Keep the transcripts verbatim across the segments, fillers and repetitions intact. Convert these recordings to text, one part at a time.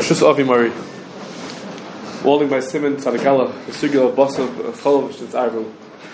Parshas Avimari, holding by Simon Tzadikala, the sugya of Basav of Cholav Shnitz Arvu.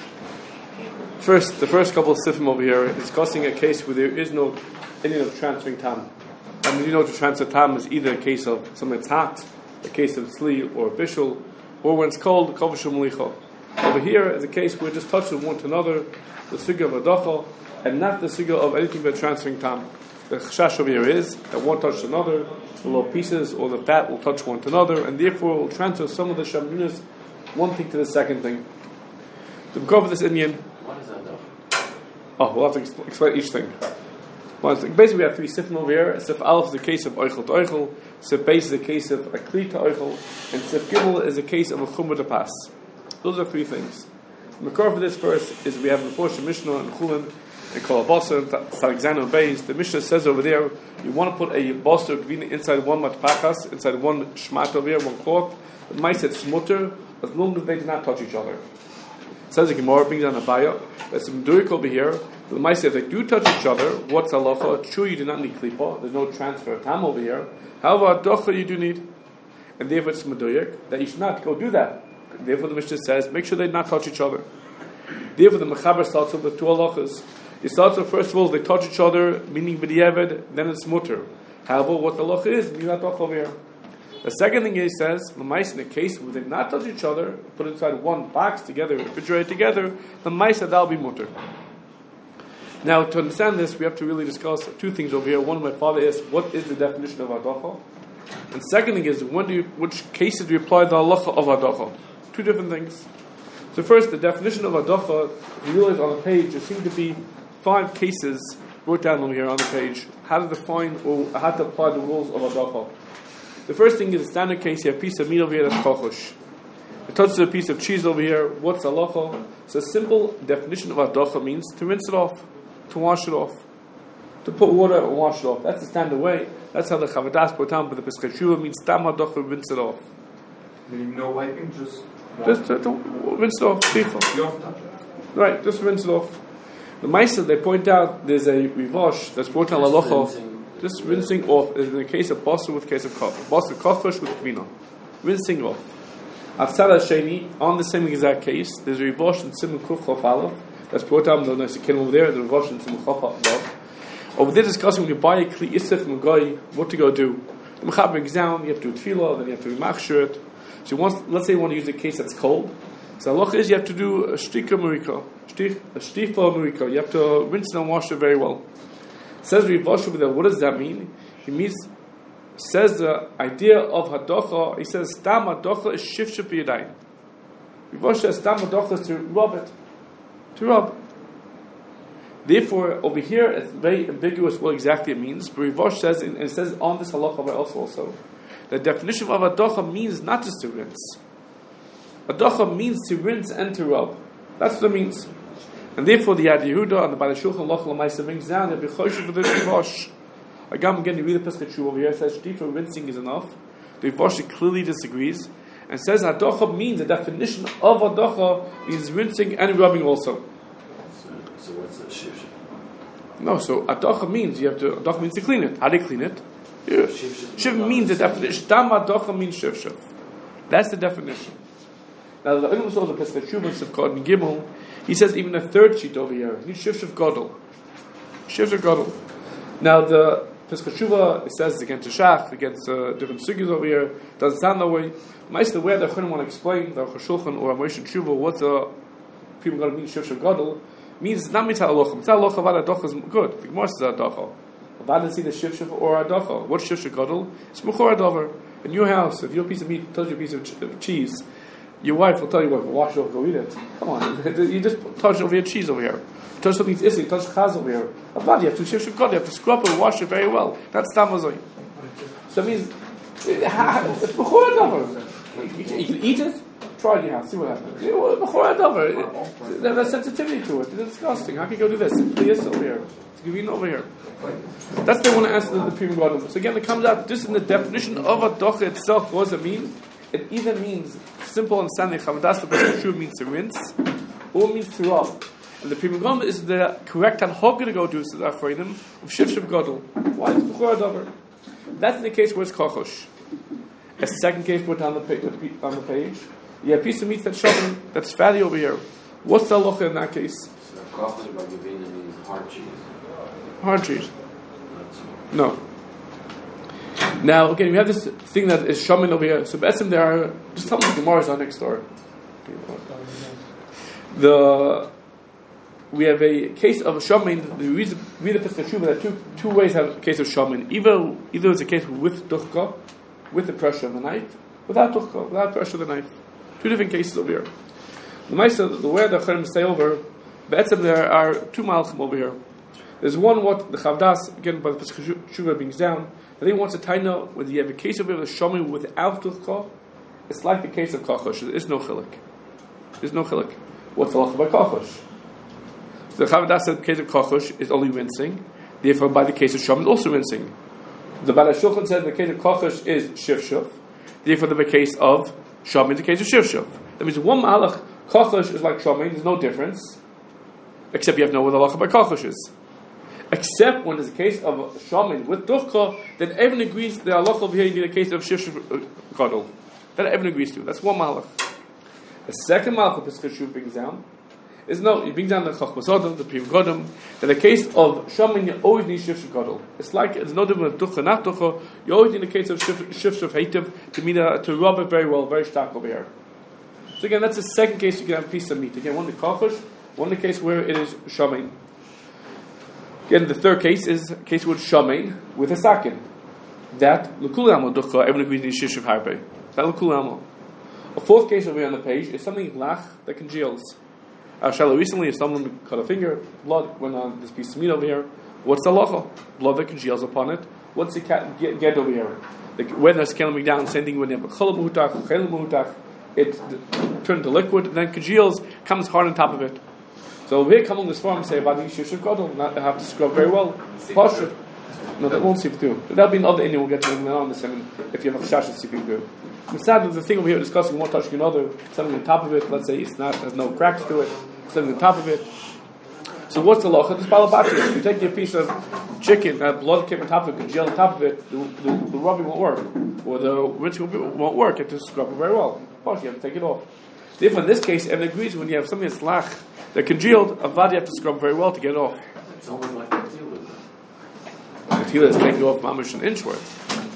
First, the first couple of sifim over here is discussing a case where there is no Indian of transferring tam. And you know, to transfer tam is either a case of something that's hot, a case of sli or a bishul, or when it's cold, kavashul malicha. Over here is a case where it just touches one to another, the sugya of adacha, and not the sugya of anything but transferring tam. The chashash over here is that one touches another, the little pieces or the fat will touch one to another, and therefore will transfer some of the shaminus, one thing to the second thing. To cover this Indian. What is that though? Oh, we'll have to explain each thing. Basically, we have three sifim over here. Sif Aleph is the case of Eichel to Eichel, Sif Beis is the case of a Kli to Eichel, and Sif Gimel is the case of a Chumrah to Pas. Those are three things. The makor for this first is we have the Porsche Mishnah and Chulin and Kol Basar and Alexander Beis. The Mishnah says over there, you want to put a Basar Gvina inside one matpachas, inside one shmat over here, one cloth. The mice it's mutter as long as they do not touch each other. It says the Gemara brings down a bayah. There's some durik over here. The mice if they do touch each other, what's halacha? True, you do not need klipa. There's no transfer of tam over here. However, docha you do need, and therefore it's medurik that you should not go do that. Therefore, the Mishnah says, make sure they not touch each other. Therefore, the Mechaber starts with the two halachas. He starts with, first of all, they touch each other, meaning b'diavad, then it's mutter. However, what the halacha is, you not talk over here. The second thing he says, the mice in the case where they not touch each other, put inside one box together, refrigerated together, the mice that'll be mutter. Now, to understand this, we have to really discuss two things over here. One, my father asked, what is the definition of adacha? And second thing is, when do you, which cases do you apply the halacha of adacha? Two different things. So first, the definition of adacha, you realize on the page, there seem to be five cases wrote down over here on the page, how to define or how to apply the rules of adacha. The first thing is a standard case, you have a piece of meat over here that's kochush. It touches a piece of cheese over here, what's halacha? So a simple definition of adacha means to rinse it off, to wash it off, to put water and wash it off. That's the standard way. That's how the Chavadas put down, but the Pesach Shuvah means tam adacha, rinse it off. Meaning no wiping, just Just uh, don't, rinse it off, you don't touch it. right, just rinse it off. The Maisa, they point out there's a rivosh that's brought down halacha. Just rinsing off is in the case of basar with case of koch. Basar kochosh with kvina. Rinsing off. Afsala sheni, on the same exact case, there's a rivosh in Simon Kuf Chof Aleph that's brought down the nice kid over there, the rivosh in Simon Chof Aleph. Over there discussing when you buy a kli isif from a guy, what to go do. The mechaber brings down, you have to do tefillah, then you have to remachshir it. So once, let's say you want to use a case that's cold. So halacha is you have to do a shtika marika, a shtifa marika. You have to rinse it and wash it very well. Says Rivosh over there, what does that mean? He means, says the idea of hadocha, he says, stam hadocha is shifship yadayim. Rivosh says, stam hadocha is to rub it. To rub. Therefore, over here, it's very ambiguous what exactly it means. But Rivosh says, and it says on this halacha by also, also, the definition of hadocha means not just to rinse. Hadocha means to rinse and to rub. That's what it means. And therefore, the Yad Yehuda and the Baalei Shulchan Aruch L'Maisa brings down that b'choshev for the Rivosh. Again, again, you read the Pesach Shuvah over here. It says shtifa rinsing is enough. The Rivosh clearly disagrees and says hadocha means the definition of hadocha is rinsing and rubbing also. So, so what's the shivshav? No, so hadocha means you have to. Hadocha means to clean it. How do you clean it? Yeah. Shiv means the definition. Tam hadocha means shivshav. That's the definition. Now, the Ilum saw the Pesach Shuvah Sivkot and Gimel. He says even a third sheet over here. You need shivshav gadol. Shivshav gadol. Now the Pesach Shuvah, it says against the Shach, against uh, different sugyas over here. It doesn't sound that way. Most of the way the Chachamim want to explain the Shulchan or Moshe Shuvah what the people got to mean shivshav gadol means not mitzah alocha. Mitzah alocha avad adocha is good. The Gemara says adocha. Avad is either shivshav or adocha. What's shivshav gadol? It's mechor adover. In your house, if your piece of meat tells you a piece of, ch- of cheese, your wife will tell you what, wash it off, go eat it. Come on, you just touch over your cheese over here. You touch something issy, you touch chaz over here. Avad, you have to shivshav gadol, you have to scrub it, wash it very well. That's tamazoi. So it means it's b'chor adover. You can eat it. Try it in your house, see what happens. B'chor adover. There's sensitivity to it. It's disgusting. How can you go do this? Simply is over here. It's giving over here. That's what they want to answer the Pri Megadim. So again, it comes out just in the definition of a docha itself. What does it mean? It either means simple understanding. Chavadas the Pesach Shuvah means to rinse, or means to rub. And the Pri Megadim is the correct and how to go do so the Achronim of shivshav gadol. Why is b'chor adover? That's the case where it's kochosh. A second case put on the pa- on the page. You have a piece of meat that's shomin, that's fatty over here. What's the halacha in that case? So kochel by Gavina means hard cheese. Hard cheese. That's No. Now, again, we have this thing that is shaman over here. So, basically, there are just tell me the Gemara is on next door. The we have a case of a shaman. We read, read the Pesach Shuvah. There are two two ways to have a case of shaman. Either either it's a case with duchka, with the pressure of the knife, without duchka, without pressure of the knife. Two different cases over here. The Maisa, the way the Chaim say over, basically there are two malachim over here. There's one what the Chavdas again by the Pesach Shuvah brings down. And he wants to tie now whether you have a case of a shaman without duchka. It's like the case of kachosh. There is no chilik. There's no chilik. What's the halacha by kachosh? So the Chavdas said the case of kachosh is only rinsing. Therefore, by the case of shaman, also rinsing. The Baal Shulchan said the case of kachosh is shivshuv. Therefore, the case of shaman, the case of shivshuv. That means one malach kachosh is like shaman. There's no difference, except you have to know what the halacha by kachosh is. Except when there's a case of shaman with duchka, then everyone agrees the halacha over here you need a case of shivshuv gadol. That everyone agrees to. That's one malach. The second malach the Pesach Shuvah brings down is no, it brings down the Chachmas Adam, the Pri Megadim, that the case of shaman you always need shivshuv gadol. It's like it's no different with duchka, not duchka. You always need a case of shivshuv heitiv to mean uh, to rub it very well, very stark over here. So again, that's the second case you can have a piece of meat. Again, one the kachosh, one the case where it is shaman. Again, the third case is a case with shaman with a sakin. That l'kulam duchka, everyone agrees in shivshuv harbe. That l'kulam. A fourth case over here on the page is something lach that congeals. Uh, Shalom, recently, if someone cut a finger, blood went on this piece of meat over here. What's the halacha? Blood that congeals upon it. What's the cat get, get over here? The, when there's kelim down, same thing when you have a cholam muhutach, chelim muhutach, it turns to liquid, and then congeals, comes hard on top of it. So over here, coming this form, say about these shivshuv gadol, not have to scrub very well. Pasha. No, that won't seep through. That'll be another Indian. We'll get to in on this. And if you have a chash, it's seeping through. Instead, the thing over here discussing one touching another, something on top of it. Let's say it's not has no cracks to it. Something on top of it. So what's the law? This balabati. If you take your piece of chicken, that blood came on top of it, congeal on top of it, the, the, the rubbing won't work, or the rinsing won't work. You have to scrub it very well. Plus, you have to take it off. Therefore, in this case, everyone agrees when you have something that's lach, that congealed, a vad you have to scrub very well to get it off. it's almost like a deal with The telas can't go off mamish an inch worth.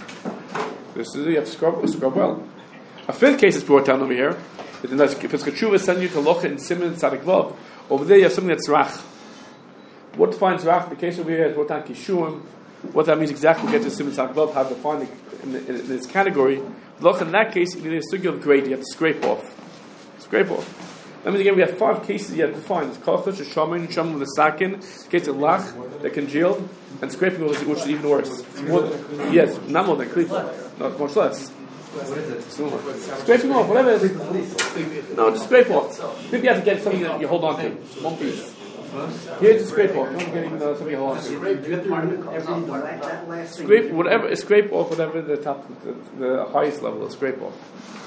This is you have to scrub, scrub well. A fifth case is brought down over here. If Pesach Shuvah send you to locha in Siman Tzadik Vav, over there you have something that's rach. What defines rach? The case over here is brought down kishuim. What that means exactly, we get to Siman Tzadik Vav, how to define it in, in, in this category. Locha in that case, you need a sugi of grade. You have to scrape off. Scrape off. That means again we have five cases you have to find. It's kachosh, a shaman, shaman with a sakin, case of lach that congealed, and scraping which is even worse. More than, yes, not more than klipa. Not much less. What is it? Scraping off, whatever it is. No, just scrape off. Maybe you have to get something that you hold on to. One piece. Here, just scrape off. Don't get even uh, something you hold on to. Scrape whatever. Scrape off whatever the top, the, the highest level is. Scrape off.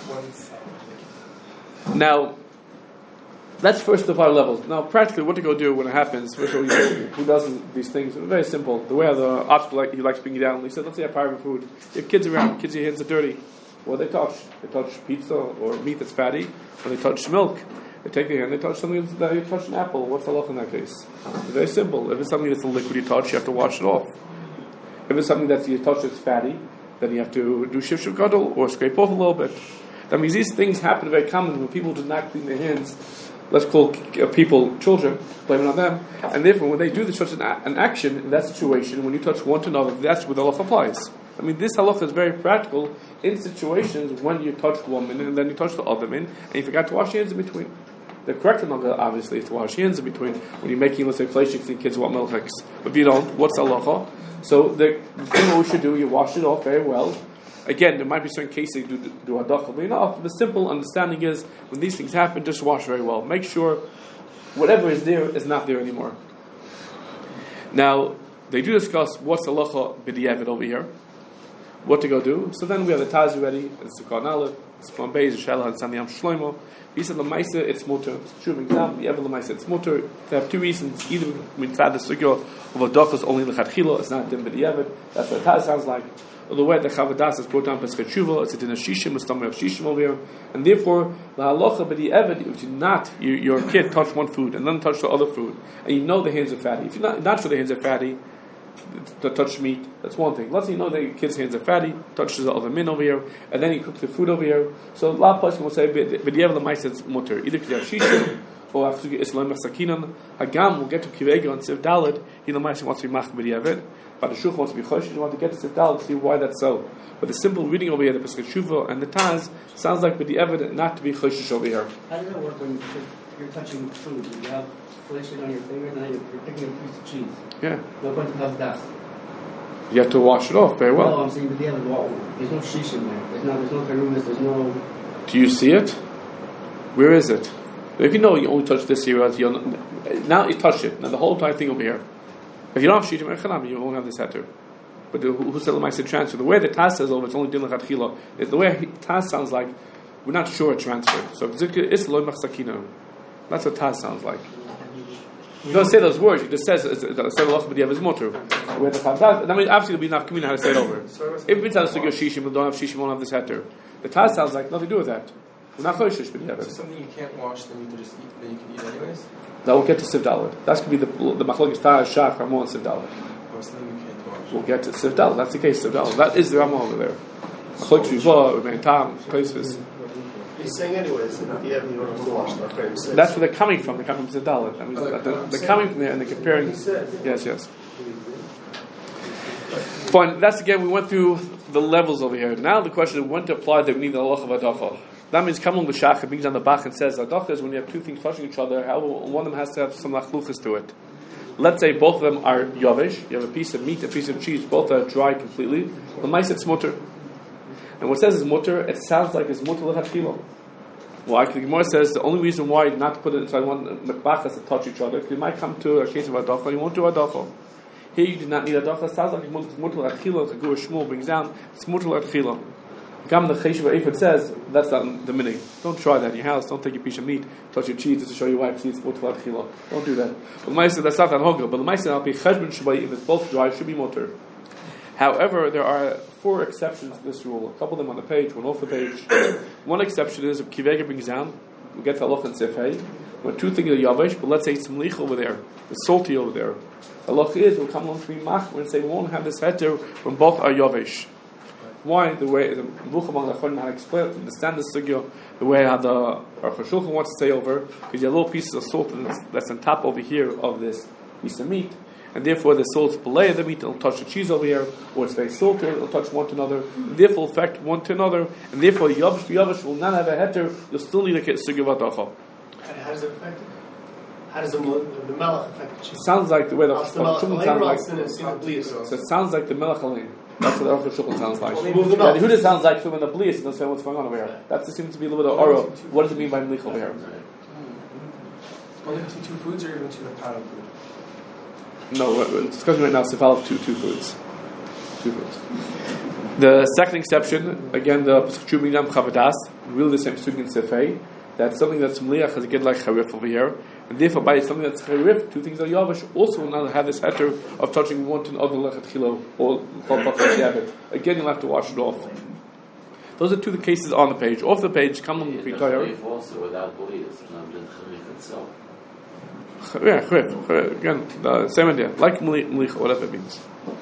Now, that's first of our levels. Now, practically, what to go do when it happens? First of all, who does these things? Very simple. The way the obstacle like he likes bringing down. He said, "Let's say I have private food. You have kids around. Kids, your hands are dirty. What do they touch? They touch pizza or meat that's fatty, or they touch milk. They take their hand. They touch something that's you touch an apple. What's the law in that case? It's very simple. If it's something that's a liquid you touch, you have to wash it off. If it's something that you touch that's fatty, then you have to do shivshuv gadol or scrape off a little bit. That means these things happen very common when people do not clean their hands. Let's call uh, people children, blame it on them. And therefore, when they do this, such an, a- an action in that situation, when you touch one to another, that's where the halacha applies. I mean, this halacha is very practical in situations when you touch one minute and then you touch the other minute, and you forgot to wash your hands in between. The correct halacha, obviously, is to wash your hands in between when you're making, let's say, fleishik and kids want milchiks. But if you don't, what's the halacha? So the, the thing that we should do, you wash it off very well. Again, there might be certain cases you do, do hadacha, but enough. The simple understanding is, when these things happen, just wash very well. Make sure whatever is there is not there anymore. Now, they do discuss what's halacha b'diavad over here. what to go do. So then we have the Taz ready. It's the Korn Aleph. It's Plan Beis, Shela, and Saniyam Shloimo. He said Lamaisa, it's mutter. It's true example. You have Lamaisa, it's mutter. They have two reasons. Either mitzad the sugyo of a dochas only lechatchila. It's not dim b'diavad. That's what Taz sounds like. Or the way the Chavadas is brought down Pesach Tshuva, it's a din of Shishim, it's stomach of Shishim over here, and therefore the halacha b'diavad, if you not your, your kid touch one food and then touch the other food, and you know the hands are fatty. If you're not not sure the hands are fatty, to touch meat, that's one thing. Let's say you know that your kid's hands are fatty, touches the other min over here, and then he cooks the food over here. So a lot of person will say, but the Yevel Maisa it's mutter. Either because you have shishim, or actually Islam Sakinan, Hagam will get to Kivega on Siv Dalad, he the Maisa wants to be Mach B'diavad, but the Shulchan wants to be Chosh, you want to get to Siv Dalad to see why that's so. But the simple reading over here, the Pesach Shuvah and the Taz, sounds like B'diavad not to be Choshish over here. How does that work when you're touching food? You have flesh on your finger, and then you're picking a piece of cheese. Yeah. No point of that. You have to wash it off very well. No, I'm saying with the other wall. There's no shish in there. There's no, there's no karumas, there's no... Do you see it? Where is it? If you know you only touch this here, you now you touch it. Now the whole entire thing over here. If you don't have shishim echanam, you won't have this heter. But the, who said Lamaisa transfer? The way the Taz says over, it's only din lechatchila. The way Taz sounds like, we're not sure it transferred. So it's loy machsakina. That's what Taz sounds like. You don't say those words. You just says it's a loch b'diavad is motor. Where the Taz, that means obviously there'll be enough community how to say it over. If it's a sugya shishim, we don't have shishim, we won't have this heter. The Taz sounds like nothing to do with that. We're not choshish b'diavad. So something you can't wash, then you can just eat, then you can eat anyways. Now we'll get to Siv Dalad. That's going to be the the machlokes Taz, Shach, Ramon, Siv Dalad. Or something you can't wash. We'll get to Siv Dalad. That's the case. Siv Dalad. That is the Ramon over there. Machlokes Shuvah, Umein Tam, places. He's saying anyways, that the Evan you don't have to wash the frame six. That's where they're coming from. They're coming from Siv Dalad. I mean, Oh, they're they're, coming- they're coming from there and they're comparing. He said. Yes, yes. Fine. That's again. We went through the levels over here. Now the question is when to apply that we need the halacha of adacha. That means coming with shach. It brings on the bach and says adacha is when you have two things touching each other. However, one of them has to have some lachluchas to it. Let's say both of them are yavish. You have a piece of meat, a piece of cheese. Both are dry completely. The mice it's mutter. And what it says is mutter. It sounds like it's mutter lechatchila. Well, actually, the Gemara says the only reason why not to put it inside one mekbachas to touch each other, because you might come to a case of adacha, you won't do adacha. Here you do not need adacha. It sounds like it's mutter lechatchila. The Gur Shmuel brings down it's mutter lechatchila. Gam the Cheshiva Ephod says that's not the meaning. Don't try that in your house. Don't take your piece of meat, touch your cheese just to show your wife. See, it's mutter lechatchila. Don't do that. But the Maisa that's not that hoga. But the Maisa I'll be cheshbon shabai if it's both dry it should be mutter. However, there are four exceptions to this rule. A couple of them on the page, one off the page. One exception is if Kivega brings down, we get to Halach and Sefei, when two things are Yavish, but let's say it's Mlich over there, it's salty over there. Halach is, we'll come along to be Mach, and say we won't have this heter when both are Yavish. Why? The way the Buch among the Chodim had explained, understand the sugya, the way how the Aruch HaShulchan wants to say over, because you have little pieces of salt that's on top over here of this piece of meat. And therefore the salt's below the meat, it'll touch the cheese over here, or it's very salty, it'll touch one to another, and therefore affect one to another, and therefore Yavish Yavish will not have a heter, you'll still need a sugya v'adacha. How does it affect it? How does the, the melech affect the cheese? It sounds like the way the Ask the melech Chacham alain sounds runs like, in and see the bleed. so it sounds like the melech alain. That's what the Aruch HaShulchan sounds like. Well, move the Yeah, melech. the Huda sounds like when the blias and they'll say what's going on over here. That seems to be a little bit of aura. What does it mean by mlich over here? Only two, two foods or even two pound of food? No, we're we're discussing right now sifal of two two foods. Two foods. The second exception, again, the Pesach Shuvah Chavadas, really the same student in Sefei. That's something that's mliach has a get like charif over here, and therefore by something that's charif, two things are yavish. Also, will not have this heter of touching one to another lechatchila or chalpach. Again, you'll have to wash it off. Those are two of the cases on the page. Off the page, come on the Yeah, pitayar. that's also without belief. It's not been charif itself. Yeah, charif. Again, the same idea. Like mlich, whatever it means.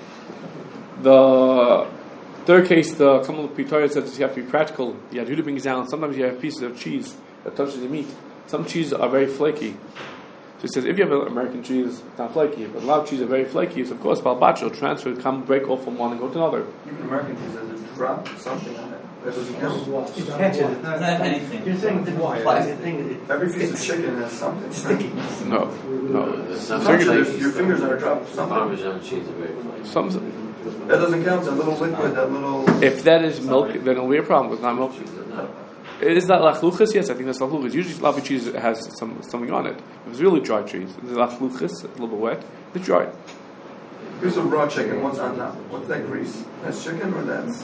The third case, the Kamal Pitaya says you have to be practical. You have to brings down. Sometimes you have pieces of cheese that touches the meat. Some cheeses are very flaky. So he says if you have an American cheese, it's not flaky. But a lot of cheese are very flaky. So of course, balbach will transfer, come break off from one and go to another. Even American cheese has a drop something on it. That doesn't count. You catch it. It's not anything. You're saying the plastic thing. Every piece of chicken has something. Sticky. No, no. There's Some some cheese, cheese- your fingers are dropped. Something. Parmesan cheese are very flaky. Some, That doesn't count. That little liquid. That little. if that is milk, then it'll be a problem. It's not milk. Cheese are not. Is that lachluchas? Yes, I think that's lachluchas. Usually, sloppy cheese has some something on it. If it's really dry cheese, the lachluchas, a little bit wet, it's dry. Here's a raw chicken. What's on top? What's that grease? That's chicken or that's?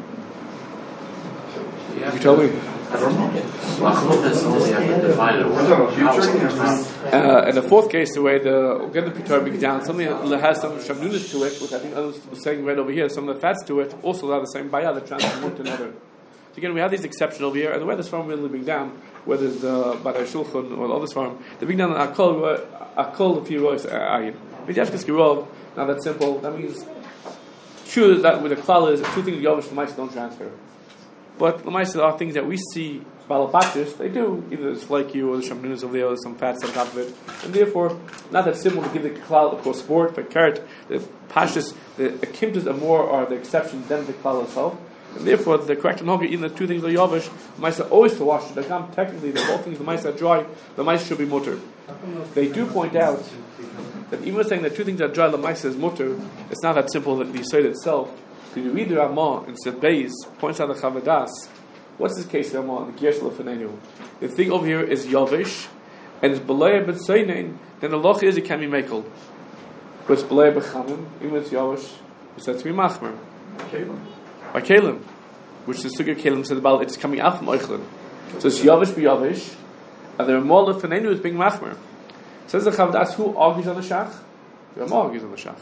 You tell me. I don't know. Lachluchas only have to define it. We're talking about beef chicken or not? Uh, and the fourth case, the way the get the pitar brings down something that has some shamnunas to it, which I think others were saying right over here, some of the fats to it, also allow the same bayah that transfer one to another. So again, we have these exceptions over here, and the way this farm really bring down, whether it's the Badai Shulchan or the other farm, they bring down an akol, akol if you rois ayin. V'yashkes girov. Now that's simple. That means true that with the klal is two things yovish and don't transfer. But the mice are things that we see balapachis, they do, either it's flaky or the shamnunas over there, or some fats on top of it. And therefore, not that simple to give the klal across sport, but carrot, the pashis, the akimtas are more are the exception than the klal itself. And therefore, the correct and even the two things are yavish, the mice are always to wash. They come technically, the whole things, the mice are dry, the mice should be mutter. They do point out that even saying that two things are dry, the mice is mutter, it's not that simple that the Yisrael itself. If you read the Ramah in Sebeis, points out the Chavadas, what's this case the Ramah, the Gershel Fanenu? The thing over here is Yavish, and it's Belaya B'Tseinin, then the loch is it can be Mekel. But it's Belaya B'Chanim, even when it's Yavish, it's said to be Machmer. By Kalim, which the Sugya Kalim said about it's coming out from Eichlin. So it's Yavish B'Yavish, and the Ramah Fanenu is being Machmer. Says the Chavadas, who argues on the Shach? The Ramah argues on the Shach.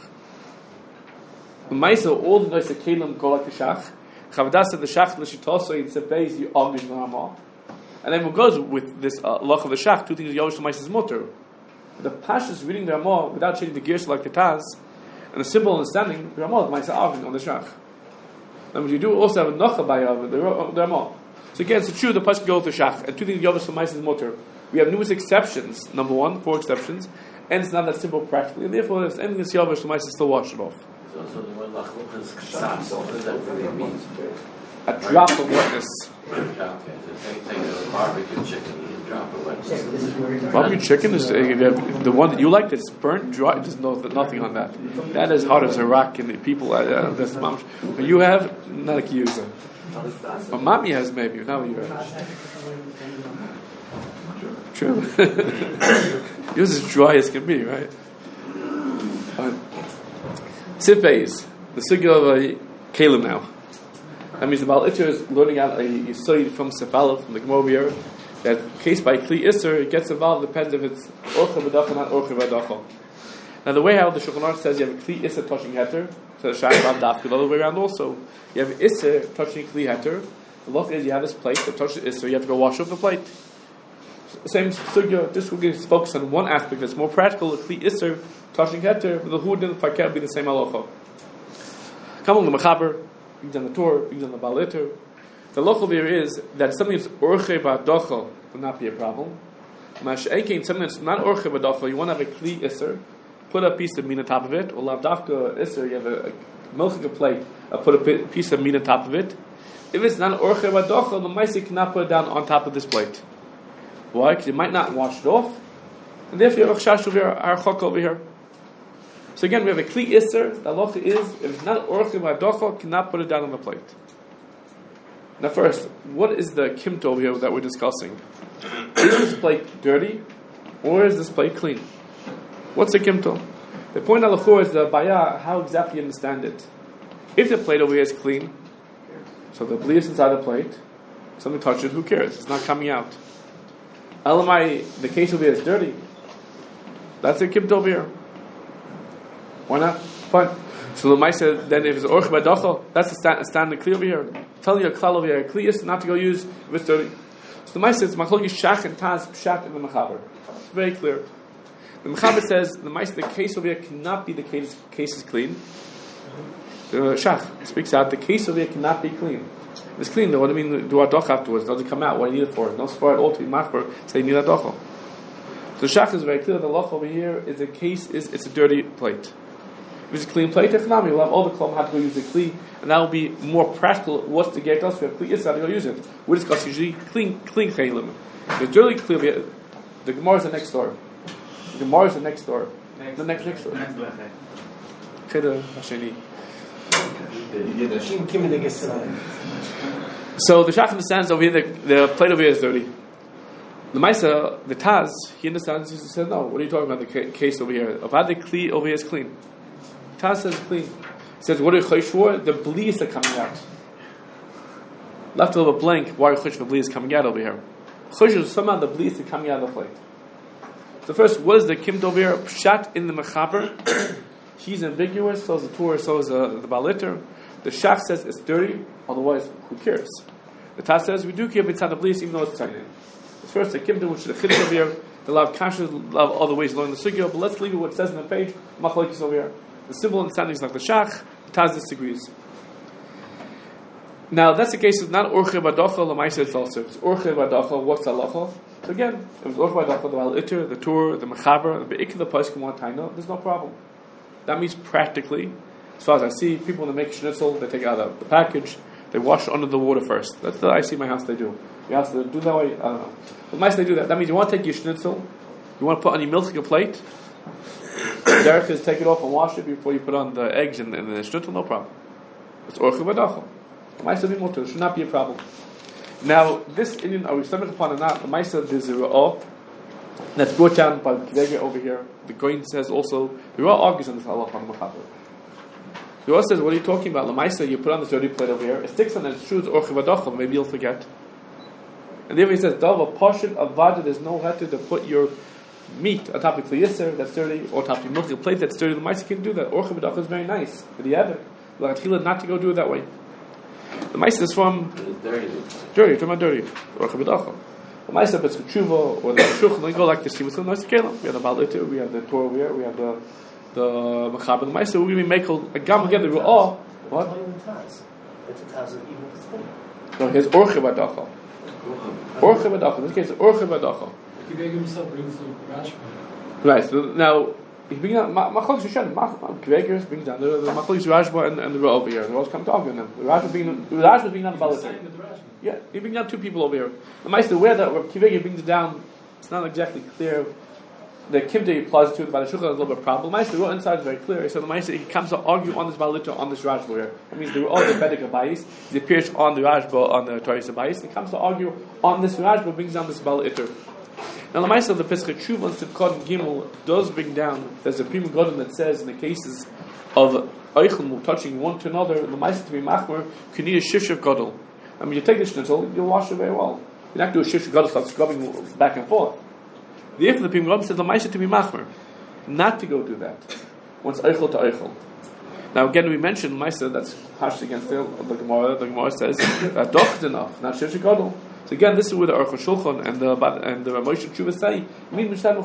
Maisa, all the nice kelim go like the shach. Chavadas said the shach l'shitoso in sebeis you argues the Ramah, and then it goes with this uh, loch of the shach. Two things yovish l'maisa is mutter. The pashas reading the Ramah without changing the gears like the Taz, and a simple understanding the Ramah is maisa arguing on the shach. And you do also have a nocha by the the Ramah. So again, it's true the pashas go with the shach, and two things yovish l'maisa is mutter. We have numerous exceptions. Number one, four exceptions, and it's not that simple practically. And therefore, if anything is yovish l'maisa, still wash it off. So, so the word lachluchas ksas, what does that really mean? A drop of wetness. Okay, so take, take a barbecue chicken, you can drop a wetness. Barbecue chicken is uh, the one that you like that's burnt dry. There's no nothing on that. That is hard as a rock, and the people. Uh, uh, that's mom. But you have not like you use it. But mommy has maybe. Not what you have. True. Yours is dry as can be, right? Uh, Sifbeis, the sugya of a kalim now. That means the Baal Itcher is learning out a Yisrael from Sefalov, from the Gemara here, that case by Kli Isser, it gets involved, depends if it's Orcha B'Dacha or not Orcha B'Dacha. Now the way how the Shulchan Aruch says you have a Kli Isser touching Heter, so the Shach Rav Dafka, the other way around also. You have Isser touching Kli Heter, the look is you have this plate that touches Isser, you have to go wash off the plate. Same sugya, just we're going to focus on one aspect that's more practical, a Kli Isser touching Heter, but the Hud and the Fakir be the same halacha. Come on the Mechaber, brings on the Torah, brings on the Baal Itcher. The lochel here is that something that's orche ba'docha will not be a problem. Masha'ekin, something that's not orche ba'docha, you want to have a Kli Isser, put a piece of meat on top of it, or lavdafka Isser, you have a, a milking a plate, uh, put a piece of meat on top of it. If it's not orche ba'docha, the maisi cannot put it down on top of this plate. Why? Because you might not wash it off, and therefore you have a chash over here, our chok over here. So again, we have a Kli Isser. The halacha is, if it's not orche ba'docha, cannot put it down on the plate. Now first, what is the kimto over here that we're discussing? Is this plate dirty, or is this plate clean? What's the kimto? The point of the is the baya, how exactly you understand it. If the plate over here is clean, so the bli is inside the plate, something touches it, who cares? It's not coming out. Elamai, the case over here is dirty. That's the kimto over here. Why not? Fine. So the Maisa, then if it's orch ba'dacha, that's the stand, standard clear over here. Telling you a klal over here, a kli is not to go use if it's dirty. So the Maisa says, machlokes shach and taz pshat in the mechaber. It's very clear. The mechaber says, the Maisa, the case over here cannot be the case, case is clean. The shach speaks out, the case over here cannot be clean. If it's clean, though, what do you mean do a docha afterwards? It doesn't come out. What do you need it for? No spar at all to be machbar, so you need a docha. So the shach is very clear. The loch over here is a case, is it's a dirty plate. If it's a clean plate, we'll have all the klom have to go use the kli, and that will be more practical. What's to get us? We have kli is how to go use it. We're discussing usually clean, clean chelim. The dirty clear, the Gemara is the next door. The Gemara is the next door. Next, the next next door. Cheda Hasheni. So the shach understands over here the, the plate over here is dirty. The Maisa, the Taz, he understands. He said, "No, what are you talking about? The case over here. If I had the kli over here is clean." Taz says clean. He says, what are you chosh for? The bleas are coming out. Left a little blank. Why are you chosh for the bleas coming out over here? Chosh is somehow the bleas are coming out of the plate. So first, what is the kimt over here? Pshat in the mechaber. He's ambiguous. So is the Torah. So is the, the Baliter. The Shach says it's dirty. Otherwise, who cares? The Taz says we do keep it the bleas even though it's tiny. First, the kimt which is the chiddush over here. The love kashas, love other ways to learn the sugya, but let's leave it what it says on the page. Machlokes over here. The simple understanding is like the Shach. Taz disagrees. Now that's the case of not orche badacha l'maisa falser. It's orche badacha. What's halacha? So again, if it's orche badacha, the Baal Iter, the Tur, the mechaber, the beikah, the poskim one taina, there's no problem. That means practically, as far as I see, people when they make schnitzel, they take it out of the package, they wash under the water first. That's what I see in my house they do. Your house they do that way. I don't know. But mice they do that. That means you want to take your schnitzel, you want to put on your milk in a plate. Derek is take it off and wash it before you put on the eggs and, and the schnitzel. No problem. It's orche badacha. Mice will be mutter. It should not be a problem. Now this Indian, are we stumbling upon or not? The mice there's a ra'ah that's brought down by the Kedega over here. The Goin says also the ra'ah argues on this halacha on the mechaber. The ra'ah says, what are you talking about? The mice you put on this dirty plate over here. It sticks on and it's true. It's orche badacha. Maybe you'll forget. And therefore he says, Dava Pashat Avada, there's no heter to put your meat on top of the yisr that's dirty, or top of your milk, your plate that's dirty. The mice can do that. Orche b'dacha is very nice, but you have it. Like not to go do it that way. The mice is from Dirty. dirty, talking about dirty. Orche b'dacha. The mice is tshuva or the shulchan. They go like this. See what's on the nice kelim. We have the Baal Iter, we have the Torah, we have, we have the the mechaber. The mice we're going to be making a gam together. We're all what? It's a Taz of even the thing. No, here's orche b'dacha. Orche b'dacha. In this case, orche b'dacha. Kibeg himself brings the Rashba. Right. So now he brings down Machlokes Yishan. Kveger brings down the Machlokes Rashba and, and the Ra over here. They're all come to argue on them. The Rashba being the Rashba being down the Baal. Yeah, he brings down two people over here. The Meister where that Kveger brings it down, it's not exactly clear. The Kimde applies to it by the Shulchan is a little bit problem. The Meister, the inside is very clear. So the Meister he comes to argue on this Baal on this Rashba here. That means they were all the Bedek Abayis. He appears on the Rashba on the Torah Abayis. He comes to argue on this Rashba, brings down this Baal Iter. Now the Meister of the Pesach Tshuva on Sivkot and Gimel does bring down. There's a Prima Godin that says in the cases of Eichel touching one to another, the Meister to be machmer can need a shivshav gadol. I mean, you take the schnitzel, you'll wash it very well. You're not going to do a shivshav gadol, start scrubbing back and forth. The if the Prima Godin says the Meister to be machmer, not to go do that. Once Eichel to Eichel. Now again, we mentioned Meister that's hashed against the Gemara. The Gemara says that doch is enough, not shivshav gadol. So again, this is where the Aruch HaShulchan and the and the Moshe Tshuva say, I mean, it's not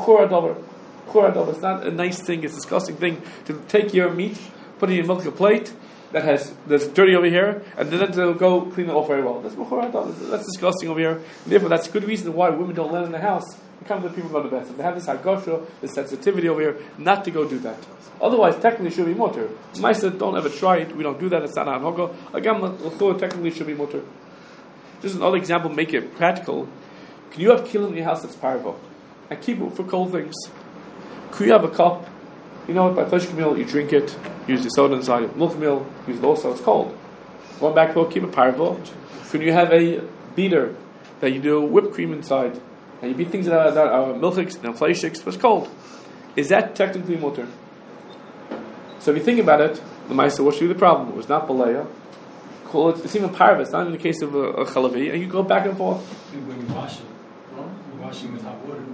It's not a nice thing, it's a disgusting thing to take your meat, put it in a milk plate that has that's dirty over here, and then to go clean it off very well. That's that's disgusting over here. And therefore, that's a good reason why women don't let in the house. It comes when people go to bed. So they have this hagosha, this sensitivity over here, not to go do that. Otherwise, technically, it should be mutter. Maisa, don't ever try it. We don't do that. It's not an hoga. Again, l'chor technically should be mutter. Just another example, make it practical. Can you have kilim in your house that's parvo? And keep it for cold things. Could you have a cup? You know what, by flesh meal, you drink it, use the soda inside it. Milk meal, use it also, it's cold. Going back to keep it parvo. Can you have a beater that you do whipped cream inside? And you beat things that are, that are milchiks and fleishiks, but it's cold. Is that technically mutter? So if you think about it, the Maisa, what should be the problem? It was not balaya. Cool, it's even parva. It's not in the case of a, a chalavi, and you go back and forth. When you wash it, you're washing with hot water.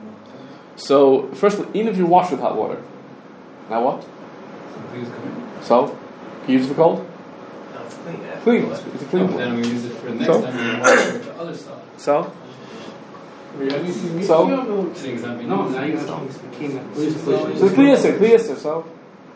So, first of all, even if you wash with hot water, now what? So, can you use it for cold? No, it's clean. Yeah. Clean. It's, it's a clean Oh, one. then we use it for the next So? time we wash it for other stuff. So, So? so, It's an example. No, now you're talking speaking. so clear, sir, clear, sir. So,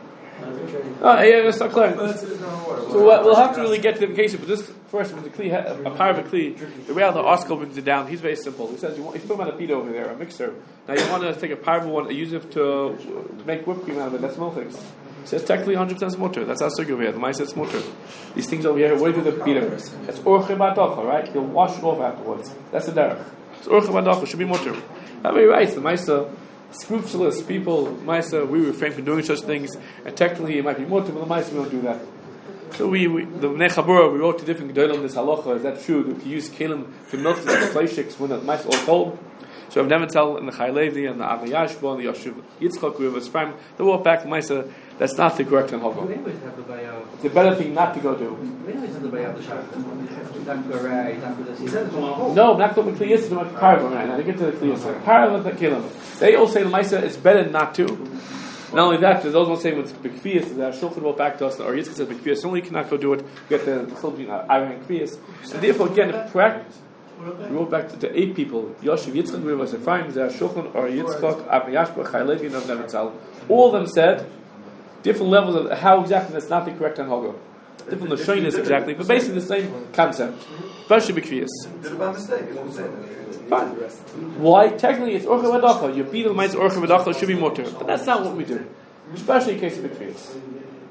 oh yeah, that's not clear. So we'll, we'll have to really get to the implication, but this first with the kli, a part of a kli, the way how the Oscar brings it down, he's very simple. He says you want, he's talking about a pita over there, a mixer. Now you want to take a part of one and use it to make whipped cream out of it. That's milchiks. He says technically one hundred percent mutter. That's our sugi over here. The mice says mutter. These things over here, what do you do with the pita? That's orche badacha, right? You'll wash it off afterwards. That's the derech. It's orche badacha. Should be mutter. That way, right? The mice. Scrupulous people, Maisa, we refrain from doing such things, and technically it might be mutter, but the Maisa we don't do that. So we, we the Nechabura, we wrote to different gedolim this halacha. Is that true? If you use kelim to milk the fleishiks when the Maisa all cold? So I've never tell in the Chai Levi and the Avayashba and the Yoshev Yitzchak, we have a sperm. They walk back to Maisa. That's not the correct You Hanhoga. anyways have to buy a. It's a better thing not to go do. You anyways have to buy out the shop. Doctor Ray, Doctor this. He said it's on No, I'm not going to Kli Yisr, I'm Parav right now. I get to the Kli Yisr. Parav and Kilim. They all say the Maisa it's better not to. Not only that, there's those ones saying with B'Kfiyas, that Shulchan wrote back to us, or Yitzchak says B'Kfiyas, only cannot go do it, get the Chilbin, Iron Kfiyas. And therefore, again, correct. We wrote back to, to eight people. Yoshev, Yitzchak, we was Ephraim, Zeh Shulchan, or Yitzchak, Avnei Yashba, Chai Levi, and Avnei Nevitzal. All of them said different levels of how exactly that's not the correct Hanhoga. Different Lashonis exactly, but basically the same concept. Especially B'Kfiyas. Did it by mistake, you know what I'm saying? Fine. Why? Technically, it's Orcha V'Adacha. Your beat of the Mice Orcha V'Adacha should be mutter. But that's not what we do. Especially in case of B'Kfiyas.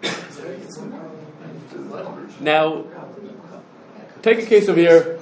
Now, take a case over here.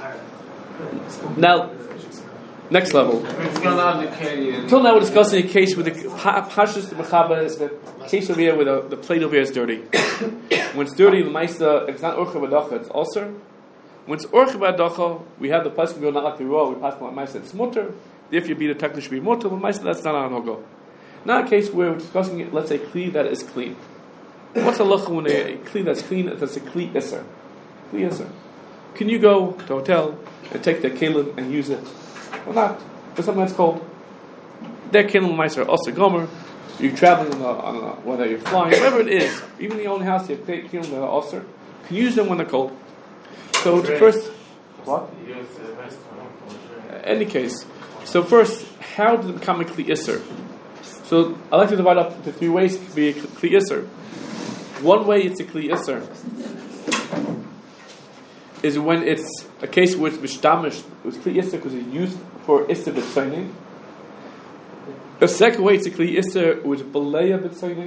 Now, next level. Until now, we're discussing a case with the Pashas the Mechaba is the case over here where the, the plate over here is dirty. When it's dirty, the Maisa, it's not Orcha V'Adacha, it's ulcer. When it's Orcha V'Adacha, we have the Pasuk go not like the raw, we pass on Maisa, it's mutter. If you beat a technically should be mutter, but Maisa, that's not on Hogo. Now, a case where we're discussing it, let's say, Kli that is clean. What's a locha when a Kli that's clean, that's a Kli Isser? Kli Isser. Can you go to a hotel and take the kelim and use it? Or not? For something that's cold. Their kelim Maisa are also gomer. You're traveling on, a, on a, whether you're flying, whatever it is, even in your own house, you have kelim that are also. Can use them when they're cold. So the first, what? Any case. So first, how did it become a Kli Isser? So I like to divide up into three ways it could be a Kli Isser. One way it's a Kli Isser is when it's a case where it's mishtamish, it was Kli Isser because it's used for Isser b'tzayning. The second way it's a Kli Isser was B'leya b'tzayning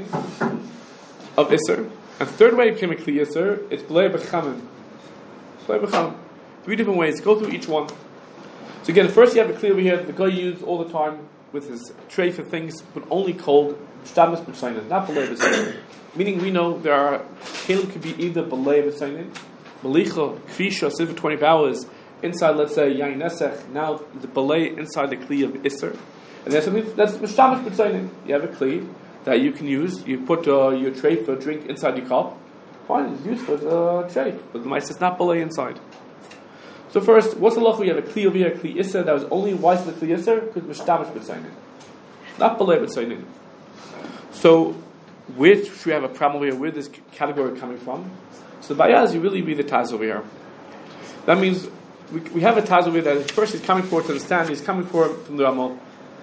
of Isser. And the third way it became a Kli Isser, it's B'leya b'chamim. B'leya b'chamim. Three different ways. Go through each one. So again, first you have a Kli over here that the guy used all the time with his tray for things, but only cold, shtamas b'tzaynin, not b'leya b'tzaynin. Meaning we know there are, kelim could be either b'leya b'tzaynin, malicha, kfisha, sit for twenty-four hours, inside, let's say, yain nesech, now the b'leya inside the kli of isser. And there's something that's shtamas b'tzaynin. You have a kli that you can use, you put uh, your tray for a drink inside your cup, fine, it's used for the tray, but the mice is not b'leya inside. So first, what's the law? We have a kli over here, a kli isser that was only wise for the kli isser because mishtamish b'tzaynin, not b'leya b'tzaynin. So, where should we have a problem over here? Where is this category coming from? So the bayaz, you really read the Taz over here. That means we, we have a Taz over here that first he's coming for to understand. He's coming for from the Ramah.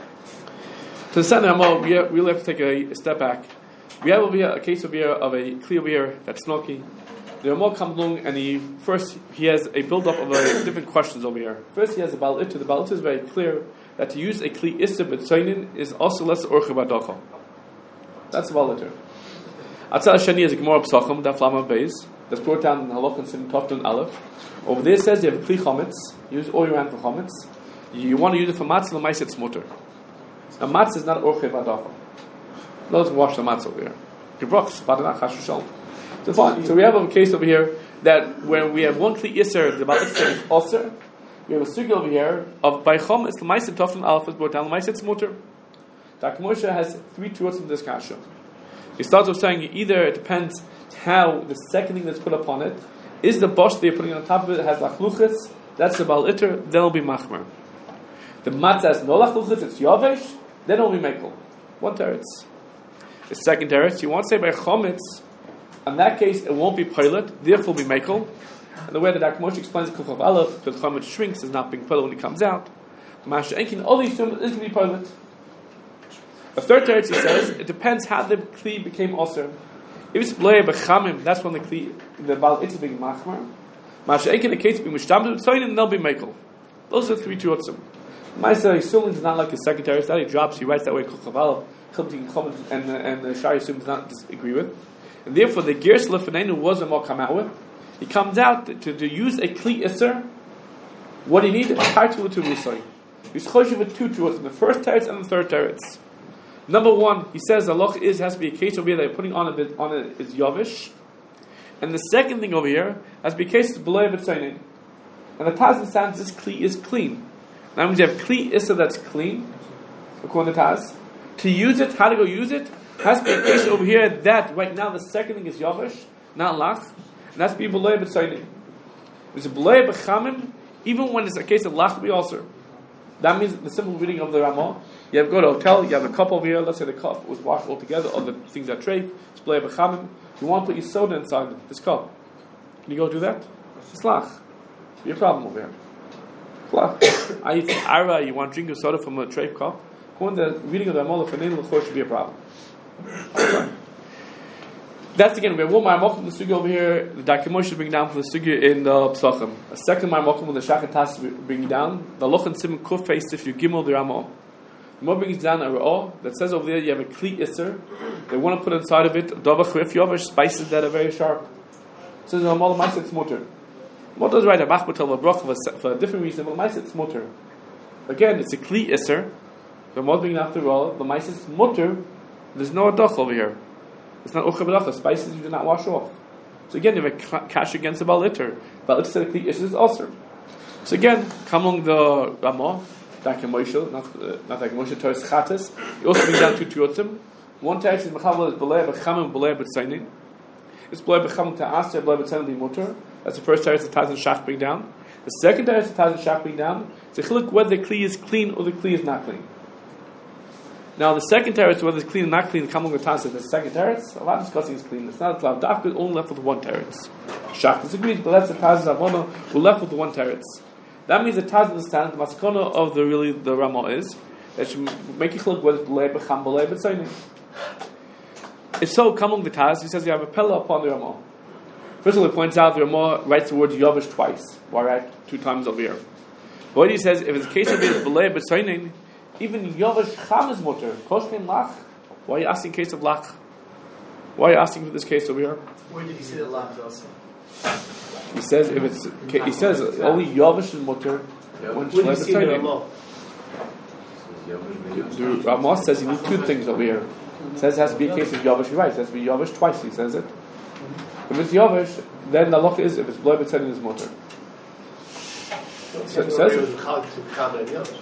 To understand the Ramah, we have, we really have to take a, a step back. We have over here a case over here of a kli over here that's snoky. The Ramah comes along and he first he has a build up of a, different questions over here. First he has a Baal Itter. The Baal Itter is very clear that to use a kli isser b'tzaynin is also less orcha b'adacha. That's the Baal Itter. Atzal Shani is a Gemara Psachim Daf Lama Beis that's brought down in Halach and Sin Tofton Aleph. Over there it says you have a kli chametz. Use all your hand for chametz. You, you want to use it for matzah. The ma'aseh it's mutter. Now matzah is not orcha b'adacha. Let's wash the matzah over here. Gebrachs v'adanach hashushalom. So fine. So we have a case over here that when we have one kli iser, the Baal Itter is osir. We have a sugi over here of by chametz. The ma'aseh Tofton Aleph is brought down. The ma'aseh it's mutter. Dr. Moshe has three truths in this kasha. He starts off saying either it depends how the second thing that's put upon it is the bosh that you're putting on top of it has lachluchis. That's the Baal Itter. Then it'll be machmer. The matzah has no lachluchis. It's yavesh. Then it'll be mekel. One teretz. The second teretz you want to say by chometz. In that case, it won't be pilot. Therefore, it'll be mekel. And the way that Dr. Moshe explains the Kuchav Aleph, because chometz shrinks is not being pilot when it comes out. Masha enkin all these is going to be pilot. A third teretz he says it depends how the kli became osir. If it's b'leya b'chamim, that's when the kli, the Baal Itter being machmar. Masha enkin the case be mishtam b'tzaynin, and they'll be mekel. Those are the three terutzim. Ma'aseh Yisrael is not like his second teretz. That he drops, he writes that way. Kuchav Aleph, and and the Shari Yisrael does not disagree with, and therefore the Gersh Lefanenu wasn't what come out with. He comes out to, to, to use a kli isser. What do you need? A title to Musay. He's choshev with two terutzim, the first teretz and the third teretz. Number one, he says the loch is has to be a case over here that you're putting on it on it is yavish, and the second thing over here has to be a case of b'leya b'tzaynin. And the Taz understands this kli is clean. That means you have kli issa that's clean, according to Taz. To use it, how to go use it? Has to be a case over here that right now the second thing is Yavish, not Lach, and that's be Belay B'Tzaynin. It's a Belay B'Chamim, even when it's a case of Lach be also. That means the simple reading of the Ramah. You have go to a hotel, you have a cup over here, let's say the cup was washed all together, all the things are treif, it's Belay B'Chamim. You want to put your soda inside this cup. Can you go do that? It's Lach. Your problem over here. Lach. I eat Ara, you want to drink a soda from a treif cup. When the reading of the Ramah L'Faneinu L'Chor should be a problem. That's again, we have one Ma'amokim, the Sugya over here, the Dakemoy should bring down for the Sugya in the Psachim. A second Ma'amokim, when the Shachat Tas bring down, the Loch and Simon Kuf face if you Gimel the Ramah. The Mo brings down a Ra'ah that says over there you have a Kli Isser. They want to put inside of it Dava Chrif Yovash, spices that are very sharp. It says in the Ramah, L'Maisa it's Mutter. Mutter is right, a Machbatel, a Broch, for a different reason, but L'Maisa it's Mutter. Again, it's a Kli Isser. The Mo bring down the Ra'ah, the L'Maisa it's Mutter. There's no adach over here. It's not ucha b'dacha. Spices you do not wash off. So again, you have a cash against the balitter. Balitter said the is also. So again, come along the Ramah, Dakem Moshe, not uh, not Dakem Moshe, Torah Chatas. You also bring down two Tiotzim. One text is Mechavel is Belay B'Chamim Belay B'Tzainin. It's Belay B'Chamim Ta'asya Belay B'Tzainin Mutter. That's the first text that Taz and Shach bring down. The second text that Taz and Shach bring down is a chiluk whether the kli is clean or the kli is not clean. Now the second teretz, whether it's clean or not clean, come along the Taz is the second teretz. A lot of discussing is clean. It's not a lot. Dafka is only left with one teretz. Shach disagrees, but that's the Taz Avona. We're left with one teretz. That means the Taz understands the maskona of the really the Ramah is that should make it look whether it's Belay B'Cham Belay B'Tzaynin. If so, come along the Taz. He says you have a pella upon the Ramah. First of all, he points out the Ramah writes the word Yavish twice. Why right? Two times over here. But what he says, if it's a case of it Belay B'Tzaynin, even Yavish Cham is mutter. Koshkin Lach. Why are you asking case of Lach? Why are you asking for this case over here? Where did he say the Lach also? He says if it's he says only Yavish is mutter when Where do you see the Ramah. The Ramah says you need two things over here. It says it has to be a case of Yavish. You're right. It has to be Yavish twice. He says it. If it's Yavish, then the Lach is if it's Belay B'Tzaynin is mutter. It says it.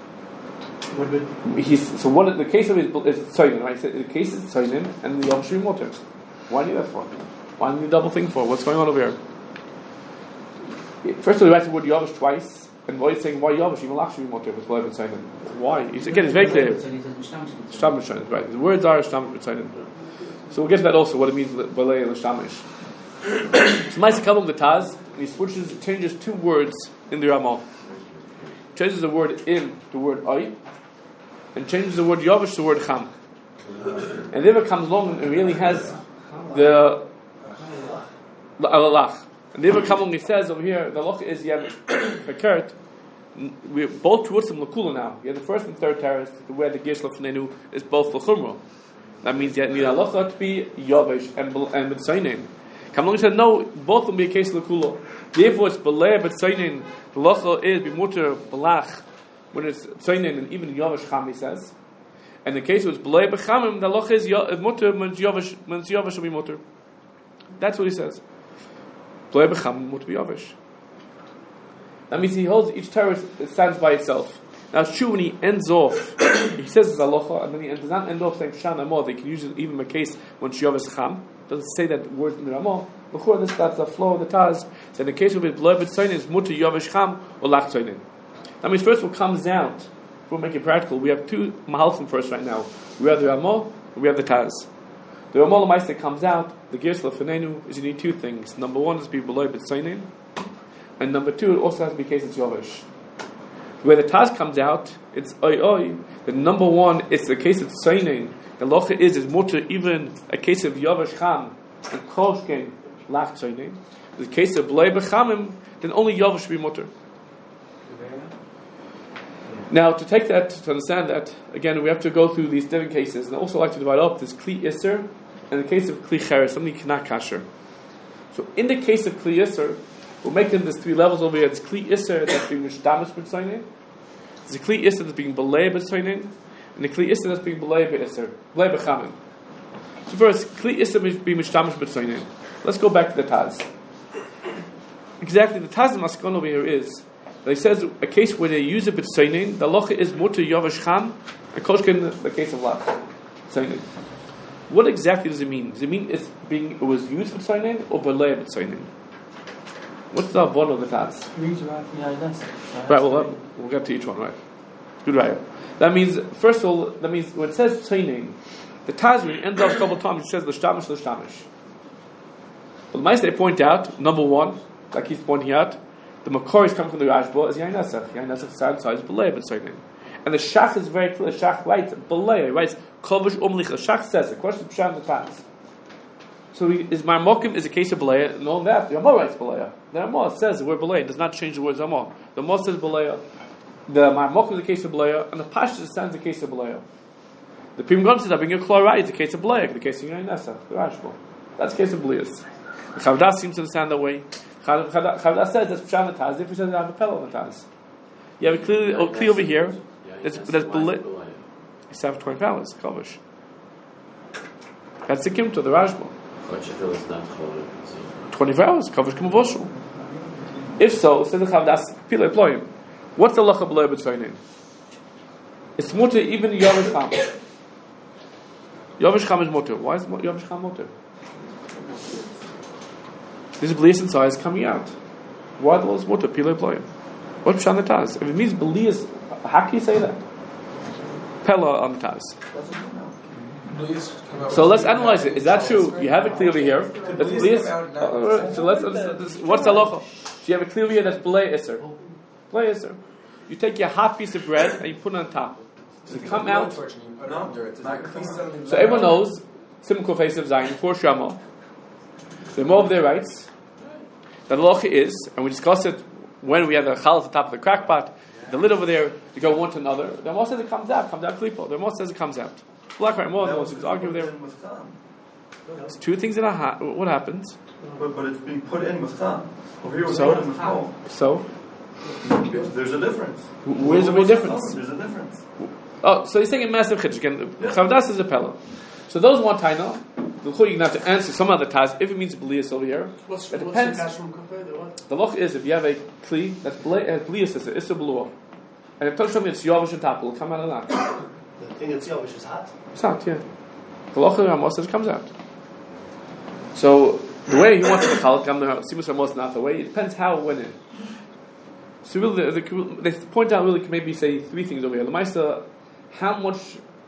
He's, so what the case of it is Tzainin, right? So the case is Tzainin and the Yavish Mutter. Why do you need that for? Why do you need a double thing for? What's going on over here? First of all, he writes the word Yavish twice, and why he's saying why Yavish even actually Mutter with Belay B'Tzaynin? Why? He's, again, it's very clear. Shtam B'Tzaynin, right? The words are Shtam B'Tzaynin. So we'll get to that also. What it means Belay and Shtamish. So Ma'aseh comes along the Taz, and he switches, changes two words in the Ramah. Changes the word im to the word ay, and changes the word yavish to the word cham. And if it comes along and really has the alach, and if it comes along, he says over here the loch is you have a kert. We both towards them lakula now. You have the first and third terrace where the gish lefnenu is both l'chumra. That means you need halacha to be yavish and and b'tzaynin. Come along and said no, both will be a case of lakula. Therefore, it's belay b'tzaynin. The locha is b'muter b'lach when it's tzaynin and even yavish cham he says. And the case was belay b'chamim. The locha is muter when yavish when yavish will be muter. That's what he says. Belay b'chamim muter b'yavish. That means he holds each terrace it stands by itself. Now it's true when he ends off, he says it's halacha, and then he does not end off saying shana more. They can use it even in a case when yavish cham. Doesn't say that word in the Ramah. Before this, that's the flow of the Taz. Then the case of it, Belay B'Tzaynin is mutter yavish cham or lach tzaynin. That means first of all comes out. We'll make it practical. We have two mahalchim first right now. We have the Ramah and we have the Taz. The Ramah L'maisa that comes out. The Girs L'Fanenu is you need two things. Number one is to be Belay B'Tzaynin, and number two it also has to be case of yavish. Where the Taz comes out, it's oi oi. The number one is the case of tzaynin. The locha is is mutter even a case of yavish cham and koshken lach tzaynin. The case of belay b'chamim, then only yavish should be mutter. Now to take that, to understand that, again we have to go through these different cases, and I also like to divide up this kli iser and the case of kli cheres, something cannot kasher. So in the case of kli iser, we'll make them these three levels over here. There's kli iser that's being mishtamish b'tzaynin. There's a kli iser that's being belay b'tzaynin. And the kli iser that's being belay b'isser, belay b'chamin. So first, kli iser being mishtamish b'tzaynin. Let's go back to the Taz. Exactly, the Taz maskon over here is that he says a case where they use a b'tzaynin, the locha is mutter yavish cham, and koshkin the case of lach tzaynin. What exactly does it mean? Does it mean it's being it was used for tzainin or belay b'tzainin? What's the avodah of the taz? Right. Well, uh, we'll get to each one. Right. Good. Right. That means first of all, that means when it says tzainin, the taz when it ends off a couple of times it says l'shtamish l'shtamish. But the mice they point out number one, like he's pointing out, the makor is coming from the Rashba is yain nesach. Yain nesach sound size belay b'tzainin. And the Shach is very clear. The Shach writes, Belay, writes, Kovish Umlich. The Shach says, the question is Pshat the Taz. So he, is Marmokim is a case of Belay, and all that, the Ramah writes Belay. The Ramah says the word Belay, does not change the word Ramah. The Ramah says Belay, the Marmokim is a case of Belay, and the Pashas stands the case of Belay. The Pim Gon says, I bring your Klorai, it's a case of Belay, the case of Yain Nesach, the Rashba. That's the case of Belayas. The Chavdas seems to understand that way. Chavdas says that's Pshat the Taz, if he says I have a Pel on the Taz. You have it clearly oh, clear over here. That's that's belay. It's have twenty fellas, kavish. That's the kim to the Rashba. Twenty fellas, kavish k'mavoshel. If so, says the Chavdas pilei ployim. What's the lacha belay b'tzainin? It's mutter even yavish cham. Yavish cham is mutter. Why is yavish cham mutter? This blias inside is coming out. Why the law is mutter pilei ployim? What's pshan the taz? If it means blias. How can you say that? Pella on the Taz. So let's analyze it. Is that true? You have it clearly here. That's please. Uh, so let's. Uh, what's the halacha? So you have it clearly here. That's belay iser. Belay iser. You take your hot piece of bread and you put it on top. Does it come out? So everyone knows. Sim kofes of Zayin for Shama. The Mov there writes that the halacha is, and we discussed it when we had the chal at the top of the crack pot. The lid over there, you go one to another. The Ramah says it comes out, comes out klipo. The Ramah says it comes out. Black right more, the Ramah argue there. It's two things that are ha- what happens. But, but it's being put in with cham. Over here, So? put in with cham. So, There's a difference. where's the big difference? There's a difference. Oh, so he's saying a massive chiddush again. Chavdas is a pella. So those want taina. The chul you can have to answer some other taz if it means blias over here. What's, It what's depends. the cash from Kufa? The what? The loch is if you have a kli that's blias, it's a issa blua, and if touch something it's yavish and top, it'll come out of that. The thing that's Yavish is hot. It's not, yeah. The loch Ramah says it comes out. So the way he wants to call it, Simus Ramos not the way. It depends how it went in. So really, the, the, they point out really can maybe say three things over here. The Maisa, how much?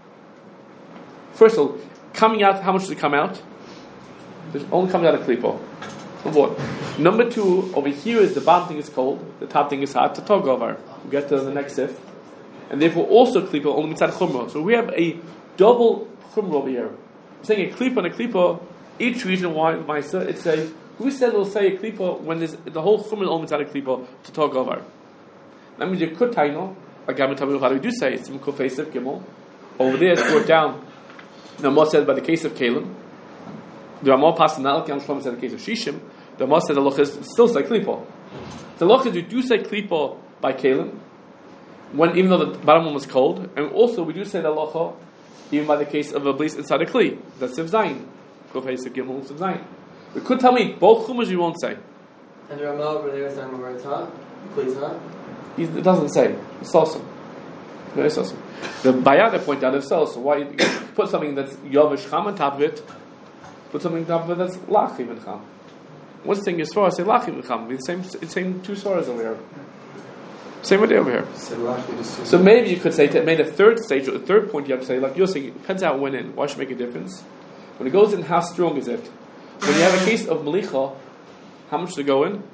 First of all, coming out, how much does it come out? It only comes out of klipo. Number one. Number two, over here is the bottom thing is cold, the top thing is hot. To tog over, we get to the next sif, and therefore also klipo only mitzad chumrah. So we have a double chumrah over here. We're saying a klipo and a klipo. Each reason why the Maisa, it's a. Who said it'll say a klipo when there's the whole chumrah is only mitzad a klipo to tog over? That means you could taino. Again, how do we do say it's mukofesiv gimel? Over there, it's brought down. The Ramah said by the case of Kalim, the Ramah passed the Nalki and Shlomo said the case of Shishim. The Ramah said the loch is still say klipo. The loch is we do say klipo by Kalim, when even though the bottom one was cold, and also we do say the loch even by the case of a bliss inside a kli. That's Siv Zayin. Kofesiv Gimel Siv Zayin. We could tell me both chumas you won't say. And the Ramah over there is talking where it's hot, please hot. It doesn't say. It's awesome. Very awesome. The Bayada point out itself. So why you put something that's Yavish Cham on top of it? Put something on top of it that's Lach even Cham. One thing is Svarah say Lach even Cham. The same, same two Svarahs over here. Same idea over here. So maybe you could say to made a third stage, or a third point. You have to say like you're saying. It depends how it went in. Why should it make a difference? When it goes in, how strong is it? When you have a case of Melicha, how much to go in?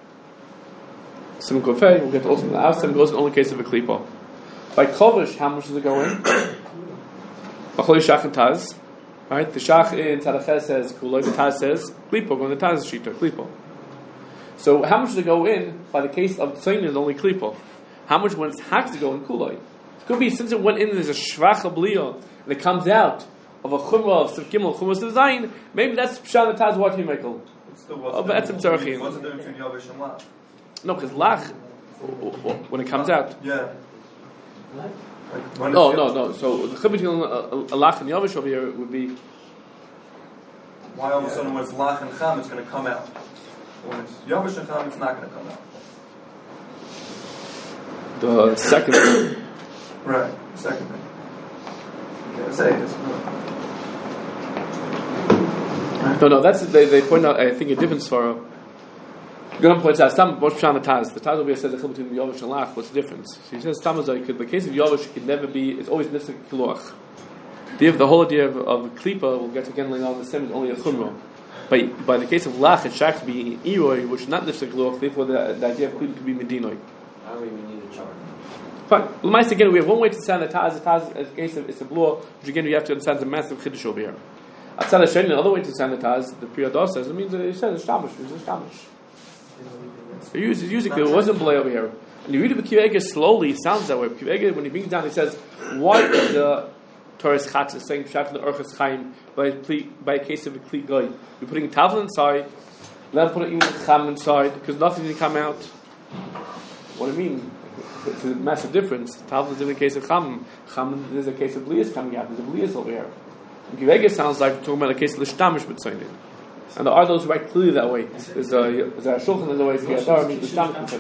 Sim Kofei, we'll get also the Austin goes in only case of a klipo. By Kovish, how much does it go in? Bacholi Shach and Taz. Right? The Shach in Tzadachet says Kuloi, the Taz says klipo, going the Taz Shita, klipo. So how much does it go in by the case of Tzayin is only klipo? How much when it's hacks to go in Kuloi? It could be since it went in there's a Shvach Abliya and it comes out of a Chumrah of Siv Gimel, Chumrah Siv Zayin, maybe that's Pshat the Taz what you make. Oh, but that's a Tzarechim. What's the difference between Yavish and Lach? No, because lach, when it comes out. Yeah. Like no, no, no. So the chibur between a lach and yavish over here would be. Why all of a sudden when it's Lach and Cham, it's going to come out? When it's Yavish and Cham, it's not going to come out. The second thing. Right. Second thing. Okay, say this. No, no, that's they, they point out. I think a different svara. Gunam points out some what's Shana Taz. The Taz over here says the chiluk between Yovish and Lach. What's the difference? So he says Tamazai could. The case of Yovish could never be. It's always nifsek kiluach. The the whole idea of, of klipa we'll get to again later on the same is only a chumrah. But by the case of Lach, it shacks to be Iroi, which is not nifsek kiluach. Therefore, the, the idea of klipa could be medinoi. I don't even need a chart. Fine. L'maisa again, we have one way to understand the Taz. The Taz is a case of it's a blua, which again we have to understand the massive chiddush over here. Atzad Hashem, another way to understand the Taz, the Priyadah says it means that it says shtamish, it's shtamish. He uses using it wasn't belay over here. And you read the Kivega slowly, it sounds that way. Kivega, when he brings down, he says, why is the Torah Chatz saying Pshat in the Orchos Chaim by by a case of a Kli Goy? You're putting Tavl inside, then putting Cham inside, because nothing can come out. What do I mean? It's a massive difference. Tavl is in the case of Cham. Cham is a case of Blias coming out. There's a Blias over here. And Kivega sounds like we're talking about a case of L'Shtamish B'Tzoynin. And there are those who write clearly that way. There's a, there's a shulchan in the way the Adar means L'Shtamish.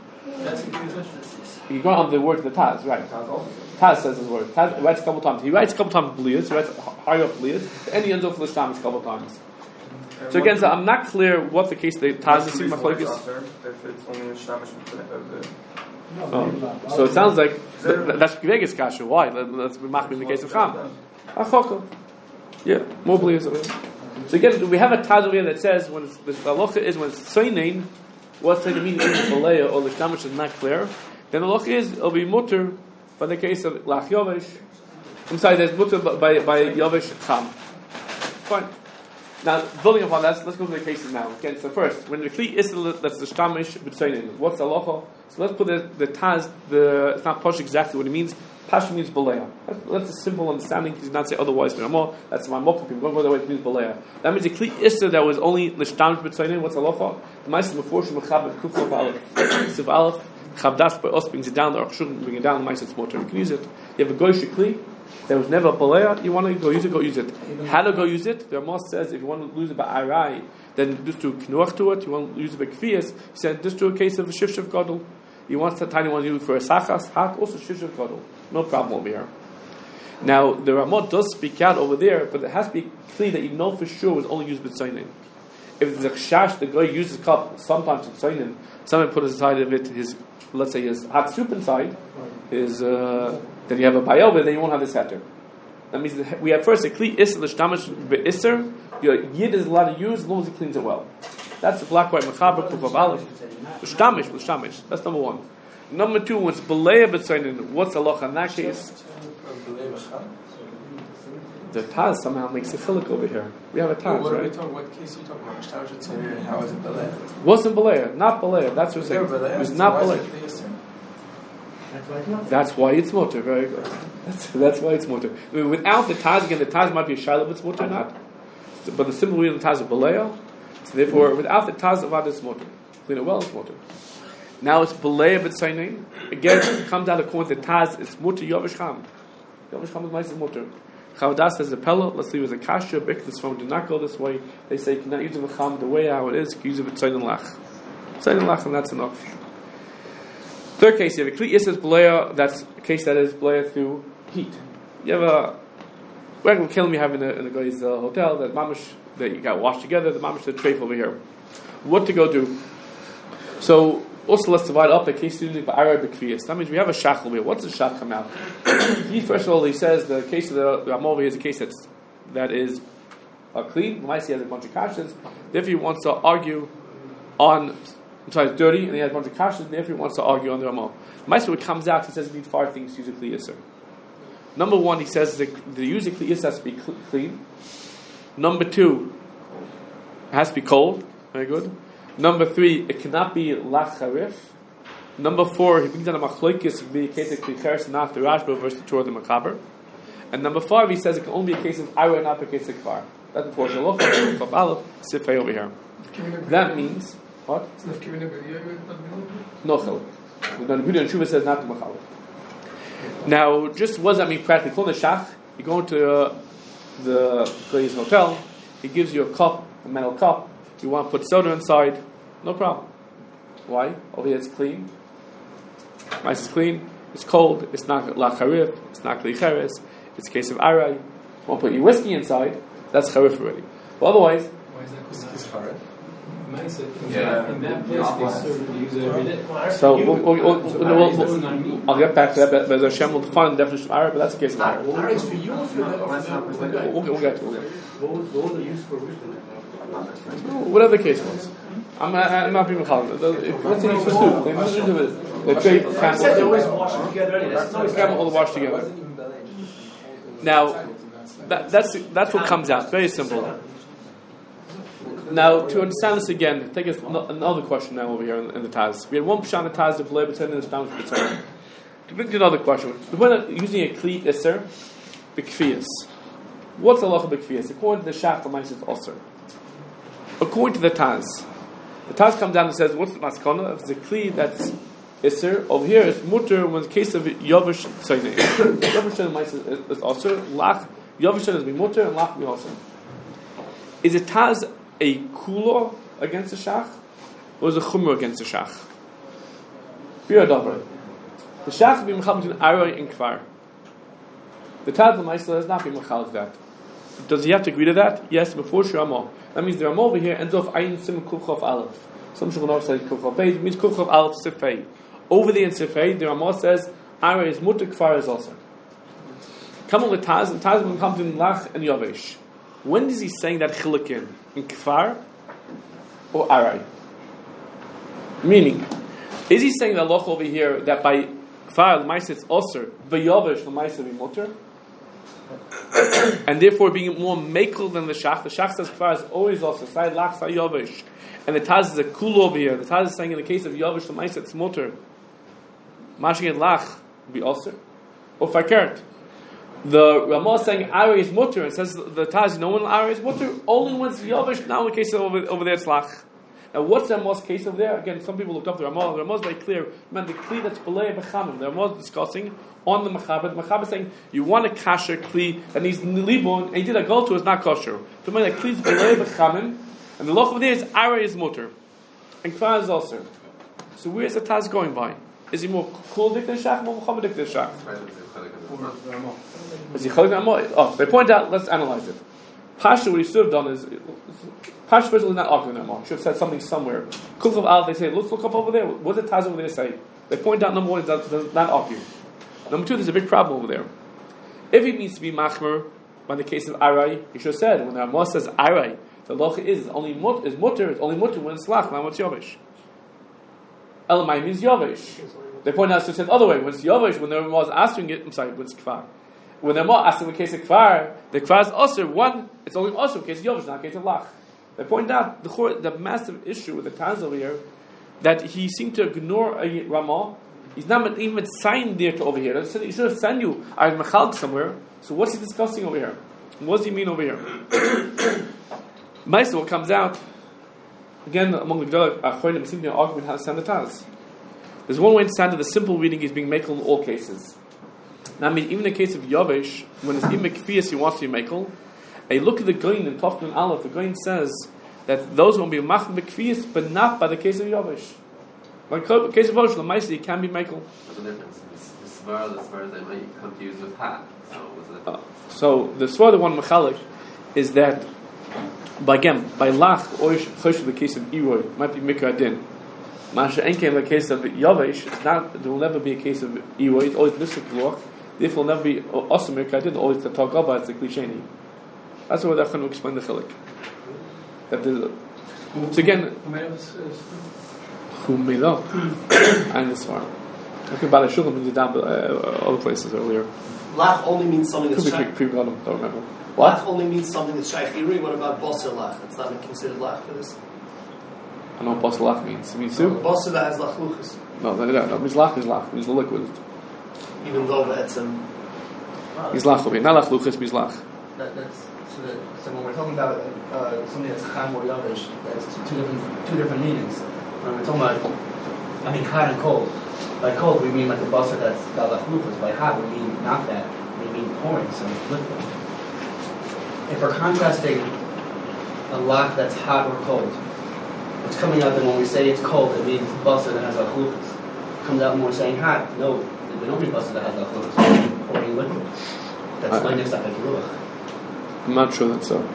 You go on the word of the Taz, right? Taz says his word. Taz writes a couple times. He writes a couple times Blias, he writes higher up Blias, and he ends up with L'Shtamish a couple times. So again, so I'm not clear what the case the Taz is seeing my focus. If it's only a shtamish Oh. So it sounds like th- that's Kivega's kasha. Why? Let's be machmir in the case of Cham. Achoko. Yeah, more Blias over here. So again, we have a Taz over here that says when it's, the halacha is when it's Tzoynein, what's Tzoynein meaning in Balea or the Shtamish is not clear, then the halacha is it'll be mutter by the case of Lach Yovesh. I'm sorry, there's mutter by by Yovesh Cham. Fine. Now, building upon that, let's go to the cases now. Again, so first, when the Kli is that's the Shtamish b'Tzoynein, what's the halacha? So let's put the, the Taz, the, it's not Posh exactly what it means. Pash means Balea. That's, that's a simple understanding, because you not say otherwise. That's my mokka people. Don't go the way it means Balea. That means the Kli Issa that was only L'Shtamish b'Tzoynein, what's the halacha? The Ma'aseh before Shemachabed Kuflav Aleph. Siv Aleph, Chavdas by us brings it down, the Aruch shouldn't bring it down, the Ma'aseh it's motor. You can use it. You have a Goyish Kli. There was never a Balea, you want to go use it, go use it. How to go use it? The Ramos says if you want to use it by Arai, then just do Knuach to it. You want to use it by Kfiyas, he said just do a case of a Shiv Shiv Gadol. You want to tiny one to use it for a Sachas, Hak, also Shiv Shiv Gadol. No problem over here. Now, the Ramot does speak out over there, but it has to be clear that you know for sure it was only used with Tzoynein. If it's a Chash, the guy uses a cup, sometimes with Tzoynein, someone put inside of it his, let's say his hot soup inside, his, uh, then you have a Bayova, then you won't have this heter. That means that we have first a Kli Isser, L'Shtamish Be'Isser, your Yid is allowed to use as long as he cleans it well. That's the black, white, Mechaber, Kufav Aleph. L'Shtamish, L'Shtamish. That's number one. Number two, when it's B'leia B'Tzoynein, what's the halacha in that case? The Taz somehow makes a chiluk over here. We have a Taz, what right? Are we talking, what case are you talking about? Shtavish Tzayir, how is it Beleh? Wasn't B'leia, not B'leia. That's what I'm saying. It was not B'leia. That's why it's mutter. Very good. That's, that's why it's mutter. I mean, without the Taz, again, the Taz might be a shiloh, but it's mutter or not. So, but the simple reason the Taz is B'leia. So therefore, without the Taz of it's mutter. Clean it well, it's mutter. Now it's B'leia B'Tzoynein. Again, it comes down to the point that Taz, it's mutter Yovish Cham. Yovish Cham is nice as mutter. Chavadas says the Pella, let's leave it as a Kasha, Biklis from do not go this way. They say you cannot use it with Cham the way how it is, you can use it with Tzoynein Lach. Tzoynein Lach, and that's enough. Third case, you have a Kli Isser B'leia, that's a case that is B'leia through heat. You have a regular kiln you have in a, in a guy's uh, hotel, that mamish, that you got washed together, the mamish, the treif over here. What to go do? So, also let's divide up a case using Ba'arai B'Kfiyas. That means we have a shach over here. What's the shach come out? He, first of all, he says the case of the, the Ramah over here is a case that's, that is uh, clean. Maisi has a bunch of kashas. Therefore, he wants to argue on, I'm sorry, it's dirty, and he has a bunch of kashas, and therefore he wants to argue on the Ramah. Maisi, when it comes out, he says you need five things to use a Kli Isser. Number one, he says the, the use of Kli Isser has to be cl- clean. Number two, it has to be cold. Very good. Number three, it cannot be lach harif. Number four, he brings down a machloikis, be a case of klicheres, not the Rashba versus the Torah the Makaber. And number five, he says it can only be a case of ira, not a case of kvar. That's before Shalach, Chav Aleph, Sifei over here. That means what? No chiluk. The Nebuchadnezzar and Shuvah says not to machalif. Now, just what does that mean practically? Call the shach. You go into uh, the guy's hotel. He gives you a cup, a metal cup. You want to put soda inside, no problem. Why? Over here it's clean. Mice is clean. It's cold. It's not lacharif. It's not klicheres. It's a case of aray. You want to put your whiskey inside, that's charif already. But otherwise, Why is that called It's hard. Maisa? Yeah. In that place, they serve the user every day. so we'll, we'll, we'll, So we'll, Ari is we'll, doing on meat. I'll get back to that. But there's a Hashem will define the definition of Ari, but that's the case of Ari. All right, it's for you or for the, What's for up with the, that? We'll, we'll get to it. We'll get to What was, what was the use for wisdom? it. Whatever the case was. I'm, I'm not being challah. Let's say it's for soup. They must do it. They trade You said they always camel. wash them together anyway. That's always Camel all washed together. Now, that, that's that's what comes out. Very simple. Now, to understand this again, take us another question now over here in, in the Taz. We had one pshat in the Taz, the Pelei B'Tzedin, and the Stam B'Tzedin. To bring to another question, when using a kli iser, b'kfiyas. What's the halacha b'kfiyas? According to the Shach, the Ma'aser is osir. According to the Taz, the Taz comes down and says, what's the maskana? If it's a kli that's iser, over here it's mutter when the case of yavish tzayne. Yavish tzayne Ma'aser is osir, lach, yavish tzayne is be mutter, and lach be osir. Is a Taz a kula against the Shach, or is a chumra against the Shach? Be a davar. The Shach will be mechal between Arai and Kfar. The Taz the Ma'aser has not been mechal of that. Does he have to agree to that? Yes, before Shirama. That means the Ramah over here ends off Ayin Sim Kuchov Aleph. Some Shulchan say Kuchov Beis, it means Kuchov Aleph Sifei. Over there in Sifei, the Ramah says Arai is mutter, Kfar is also. Come on with Taz, and Taz will come between Lach and Yavesh. When is he saying that chilukin? In Kfar or Arai? Meaning, is he saying the halacha over here that by Kfar the Ma'aser it's osir, by Yavesh the Ma'aser be mutter, and therefore being more makel than the Shach? The Shach says Kfar is always osir, side Lach, side Yavesh, and the Taz is a kul over here. The Taz is saying in the case of Yavesh the Ma'aser it's mutter, Mashing and Lach be osir, or Fakert. The Ramah is saying Ari is mutter, and says the Taz, no one Ari is mutter, only when it's Yavish. Now in the case over, over there it's Lach. Now what's the Ramah's case over there? Again, some people looked up the Ramah. The Ramah is very clear. Man, the Kli that's Belei B'chamim. The Ramah is discussing on the Mechaber. The Mechaber is saying you want a kasher Kli that needs Libon, and he did a go to is not kosher. So man, the Kli is Belei B'chamim, and the loch over there is Ari is mutter, and Kfar is also. So where is the Taz going by? Is he more cool dik than Shach, more Mechaber dik than Shach? Is he chalik Ramah? Oh, they point out. Let's analyze it. Pasha, what he should have done is Pasha first of all is not arguing Ramah. Should have said something somewhere. Kuchav Al, they say, let's look up over there. What does the Taz over there say? They point out number one, it does, does not argue. Number two, there's a big problem over there. If he needs to be machmer, by the case of Arai, he should have said when the Ramah says Arai, the loch is only mut is mutter, it's only mutter when it's lach, not when it's yavish. Elamai means yavish. They point out, so it said the other way. When it's yavish, when the Ramah is answering it, I'm sorry, when it's kfar. When the Ramah asks in the case of kfar, the kfar is also one. It's only also in case of yavish, not in case of lach. They point out the the massive issue with the Taz over here that he seemed to ignore a Ramah. He's not even signed there to over here. He should have sent you a mechal somewhere. So what's he discussing over here? What does he mean over here? Ma'aser, what comes out again among the Gedolei Achronim seem to be arguing how to stand the Taz. There's one way to stand it. The simple reading is being mekel in all cases. Now, I mean, even in the case of Yavish, when it's in Mekfias, he wants to be mekel. A look at the Goyin in Tofkan Aleph. The Goyin says that those will be mach Mekfias, but not by the case of Yavish. Like the case of Yavish, the Ma'aser, he can be mekel. What's the difference? The svar, the svar they might confuse with hat. So was it? Uh, so the svar, the one mechalik, is that by again by lach or chosh the case of Iroy might be mikra din. Masha enke in the case of Yavish, it's not. There will never be a case of Iroy. It's always nisuk loch. Therefore, will never be also mikra din. Always to talk about it's the klisheni. That's what they're going to explain the chilik. That the so again. Humila and the svar. Okay, Bala Shulchan means down uh, other places earlier. Lach only means something that's Could be shaykh. pre don't remember. Lach only means something that's shaykh. Iri. What about boser lach? It's not considered lach for this. I know what lach means. It means soup. Boser that has lach luchas. No, no, no, no. It means lach is lach. It means the liquid. Even though it's um. He's lach over here. Not lach luchas means lach. That, that's so, that, so when we're talking about uh, something that's cham or yavish, that's two different two different meanings. When we're talking about, I mean, hot and cold. By cold we mean like the basar that's got lachluchas. By hot we mean not that. We mean pouring some liquid. If we're contrasting a lach that's hot or cold, what's coming out then when we say it's cold, it means basar that has lachluchas. Comes out when we're saying hot. No, we don't mean basar that has lachluchas. We mean pouring liquid. That's Uh, my next topic. I'm not sure that's so.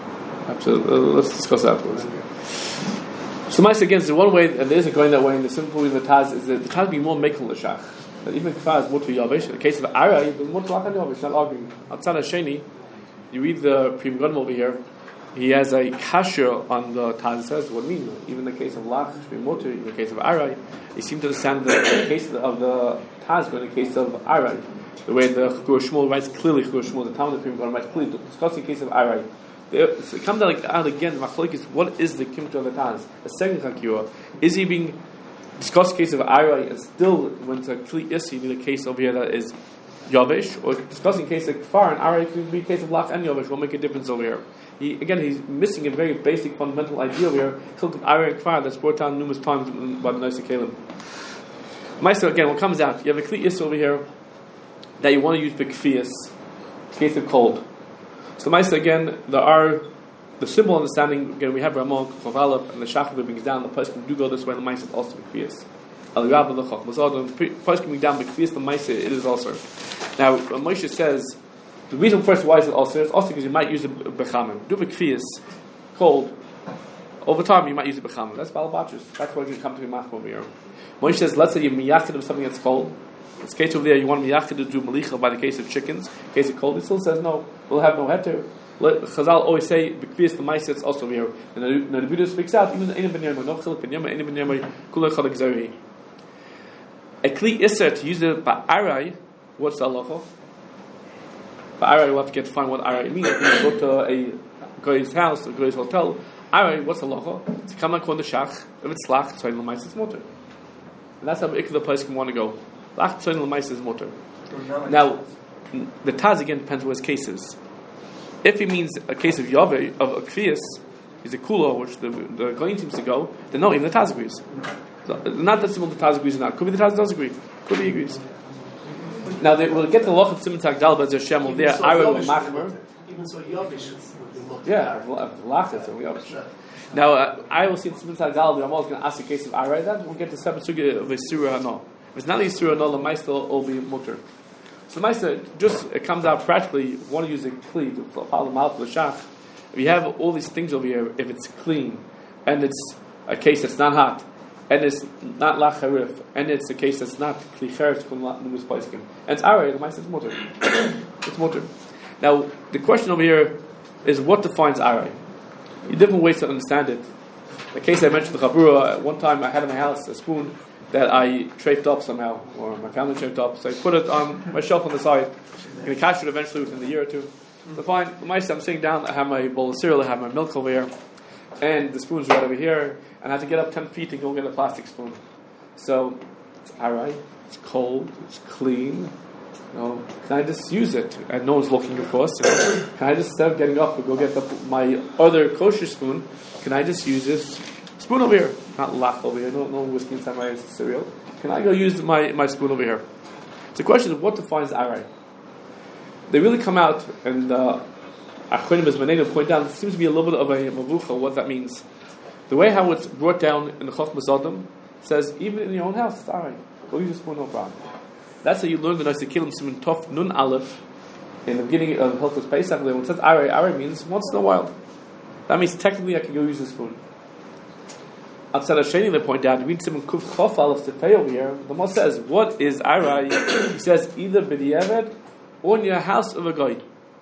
Absolutely. Uh, let's discuss that afterwards. So, Maisa again, so one way, and there isn't going that way, and the simple way of the Taz is that the Taz be more makel l'shach. That even Kfar is mutter yavish. In the case of Ara, you've been mutter lachan yavish, not arguing. Outside of Sheni, you read the Prim Godim over here, he has a kasher on the Taz. It says, what do you mean? Even in the case of Lach, mutter, in the case of Ara, he seemed to understand the, the case of the Taz, but in the case of Ara, the way the Chur Shmuel writes clearly, Chur Shmuel, the Talmud of Prim Godim writes clearly, discussing the case of Ara. So it comes down like out again. Machlokes is what is the kimto of the Taz? The second chakira is he being discussed case of Arai and still when it's a kli isi, you need a case over here that is yavish, or discussing case of Kfar and Arai could be a case of Lach and yavish. Will make a difference over here. He again he's missing a very basic fundamental idea over here. Tilk of Arai and Kfar that's brought down numerous times by the Noisei Kalim. Meister again, what comes out? You have a kli isi over here that you want to use b'kfiyas, case of cold. So, Maisa again, there are the simple understanding. Again, we have Ramon, Chavalov, and the Shachar brings down the Poskim do go this way. The Maisa also B'kfiyas. Al Rabba the Chach. The Poskim bring down B'kfiyas. The Maisa it is also. Now, Moshe says the reason first why is it also is also because you might use a B'chamim. Do B'kfiyas cold. Over time, you might use a B'chamim. That's Balabachus. That's why you come to be Machma over here. Moshe says, let's say you're miyachid of something that's cold. It's case over there, you want miyachid to do malicha by the case of chickens, case of cold. He still says no, we'll have no heter. Chazal always say b'kfiyas the ma'aseh it's also here. And the Buddha speaks out even any ben yirma, no chiluk ben yirma, any ben yirma, kula chalak zeri. A kli iser to use it by arai. What's the halacha? By arai, we'll have to get to find what arai means. If you go to a guy's house, a guy's hotel, arai, what's the halacha? It's come like on the shach. If it's lach, so the ma'aseh it's motor. And that's how the the place can want to go. Lach tzoyin l'mais is motor. Now, the Taz again depends on his cases. If he means a case of Yaveh, of a Kfiyas, he's a Kula, which the the Goyin seems to go, then no, even the Taz agrees. So, not that simple the Taz agrees or not. Could be the Taz does agree. Could be he agrees. Now, they, we'll get the Loch of Simon Tagdal, but there's Shem over there, Aaron and Machmer. Even so, Yavish is. Yeah, Lach is Yavish. Now, uh, I will see in Simon Tagdal, but I'm always going to ask a case of Aaron, then we'll get the separate Sugya of a Surah or no. If it's not a Yisur, no, the Maisa will be mutter. So the Maisa, just, it comes out practically, you want to use a kli to follow the mouth of the shach. If you have all these things over here, if it's clean, and it's a case that's not hot, and it's not lach harif, and it's a case that's not kli cheres, and it's aray, the Maisa is mutter. It's mutter. Now, the question over here is what defines aray? There are different ways to understand it. The case I mentioned, the Chabura, at one time I had in my house a spoon that I trafed up somehow, or my family trafed up, so I put it on my shelf on the side. I'm going to catch it eventually within a year or two. So fine, I'm sitting down, I have my bowl of cereal, I have my milk over here, and the spoon's right over here, and I have to get up ten feet to go get a plastic spoon. So, it's alright, it's cold, it's clean, you know, can I just use it? And no one's looking, of course. You know, can I just, instead of getting up and go get the, my other kosher spoon, can I just use this spoon over here? Not lach over here, no, no whiskey inside my cereal. Can I go use my, my spoon over here? It's a question of what defines aray. They really come out, and Achronim as Manenu point out, there seems to be a little bit of a mavucha, what that means. The way how it's brought down in the Chochmas Adam says, even in your own house, it's aray. Go use a spoon, no problem. That's how you learn the Noisei Kalim Siman Tov Nun Aleph in the beginning of Hilchos Pesach. When it says aray, aray means once in a while. That means technically I can go use a spoon. Outside of Sheni, they point out, we Siman Kuf Chof Aleph Tefei over here. The Moshe says, what is aray? He says, either b'diavad or in your house of a guy.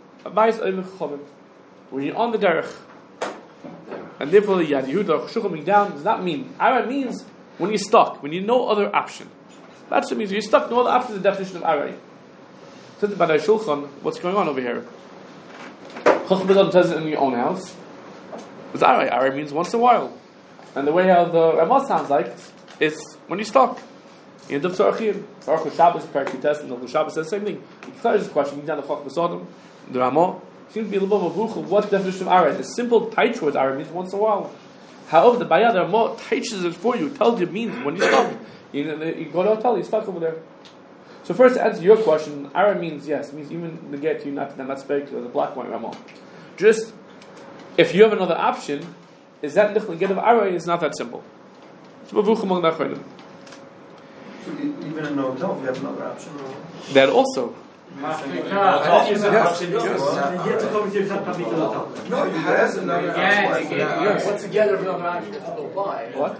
When you're on the derech, and therefore the Yad Yehuda Shulchan coming down does not mean. Aray means when you're stuck, when you no other option. That's what it means. When you're stuck, no other option is the definition of aray. Says by the Shulchan, what's going on over here? Chochmah says it in your own house. It's aray. Aray means once in a while. And the way how the Ramah sounds like is when you're stuck. In the Tzorachim, Baruch Shabbos, Perek Test, and the Shabbos says the same thing. He clears this question, he's down the Chochmas Adam, the Ramah. Seems to be a little bit of a vuch of what definition of aray. The simple tight word aray means once in a while. However, the Bayad Ramah teaches it for you, tells you it means when you're stuck. You, know, you go to a hotel, you're stuck over there. So first, to answer your question, aray means yes, it means even the get you not to that's fake, the black white Ramah. Just, if you have another option, is that nichl get of aray is not that simple. It's a vuch among the Achronim. Even in a hotel, if you have another option. That also, No, he has another. Yeah, once together, we don't actually have to go by. What?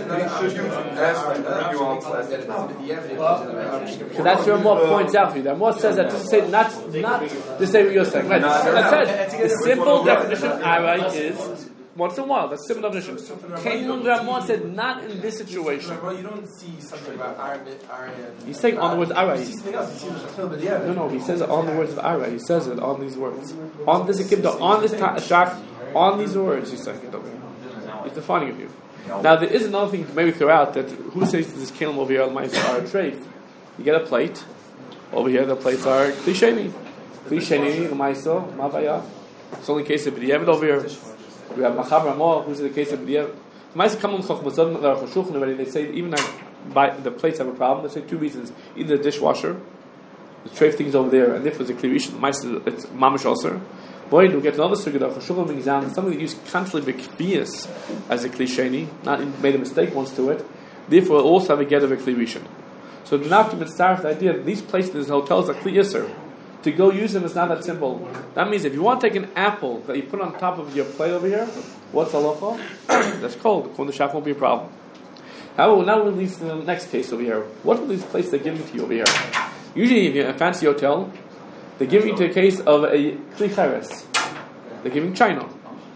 So So that's what Ramah points out for you. The Ramah says that to say not not to say what you're saying. Right? That said, the simple definition of aray is once in a while. That's simple definition. Kain Ramah said not in this situation. Well, you don't see something about Arabic. He's saying on the words aray. You see something else. You see something else. No, no, he says it on the words of aray. He says it on these words. On this akimda, on this shach, on these words. He's saying it over here. He's defining of you. Now there is another thing to maybe throw out that who says this kelim over here are a tray? You get a plate. Over here the plates are klisheni. Klisheni, l'maiso, mavaya. It's only case of b'diavad over here. We have Machav Ramah, who's in the case of b'diavad. L'maiso come on chokmatzot, they're choshuchn already. They say even by the plates have a problem. They say two reasons: either the dishwasher, the tray things over there, and if it's a klivish, l'maiso it's mamish also. Boy, we get another sugya of choshuchn exam. Something that used constantly b'kfiyas as a klisheni, not made a mistake once to it. Therefore, it also have a get of a klivishin. So do not keep start with the idea that these places, these hotels are kli yisr. To go use them is not that simple. That means if you want to take an apple that you put on top of your plate over here, what's halacha? That's cold. When the shop won't be a problem. However, now we'll leave to the next case over here. What are these places they're giving to you over here? Usually, if you're in a fancy hotel, they're giving you to a case of a kli cheres. They're giving china.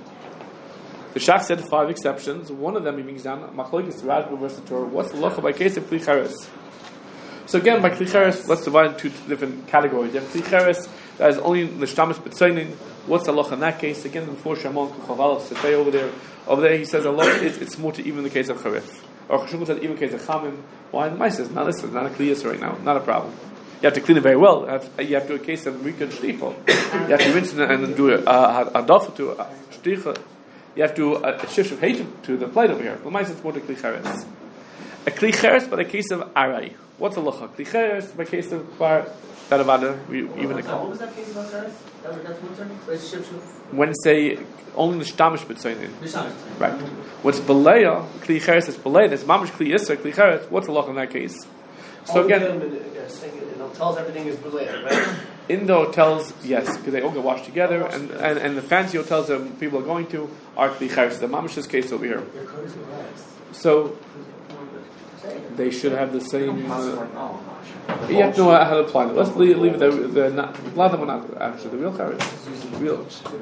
The Shach said five exceptions. One of them, machlokes Rashba versus the Torah. What's the halacha by case of kli cheres? So again, by kli cheres, let's divide into two different categories. You have kli cheres that is only l'shtamesh b'tzoinin. What's the halacha in that case? Again, before Shimon Chaval Sefei over there, over there he says a lot. It's, it's more to even the case of charif. Or Chashukah said even the case of chamim. Why? The Ma'aseh says, no, listen, not a kli yisr right now, not a problem. You have to clean it very well. You have, you have to do a case of rika and shtichel. You have to rinse it and do a dafa to a shtichel. You have to do a, a shish of hated to the plate over here. The Ma'aseh is more to kli cheres. A kli cheres, but a case of aray. What's the locha? Kli cheres, by case of bar Taravada, even a What was that case about Karis? That was that's one term? Relationship to when say only the shtamish b'tzoinin. Nishamish. Right. What's beleya? Kli cheres is beleya. It's mamish kli yisra. Kli cheres. What's the locha in that case? So again, in hotels, everything is belayer, right? in the hotels, yes, because they all get washed together, and, and, and the fancy hotels that people are going to are kli cheres. The mamish's case over here. So they should have the same. Uh, you have to know how to apply it. Let's leave, leave it. The, the not, a lot of them are not actually the real cheres. Real.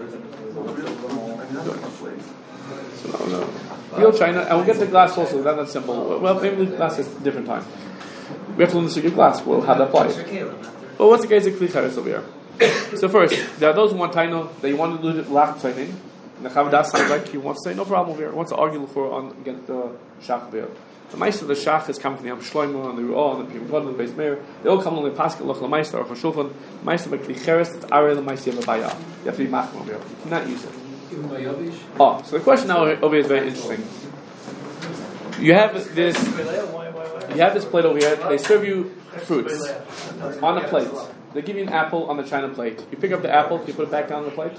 So no, no. Real China, and we'll get the glass also. That's not simple. Well, maybe the glass is a different time. We have to learn the secret glass. Well, how to apply it. Well, what's the case of kli cheres over here? So first, there are those who want taino. They want to do the lach tzainin. The Chavdas sounds like he wants to say no problem over here. He wants to argue for on against the shach there. The meister of the shach is coming from the Am Shlomo and the Ruah and the Pim God and the Beis Meir. They all come on the Pascal Loch Meister or Chashulchan. Meister by kli cheres. It's Arei the meister of a bayah. You have to be machmir over here. You cannot use it. Even by Yavish? Oh, so the question now over here is very interesting. You have this. You have this plate over here. They serve you fruits on a plate. They give you an apple on the china plate. You pick up the apple. You put it back down on the plate.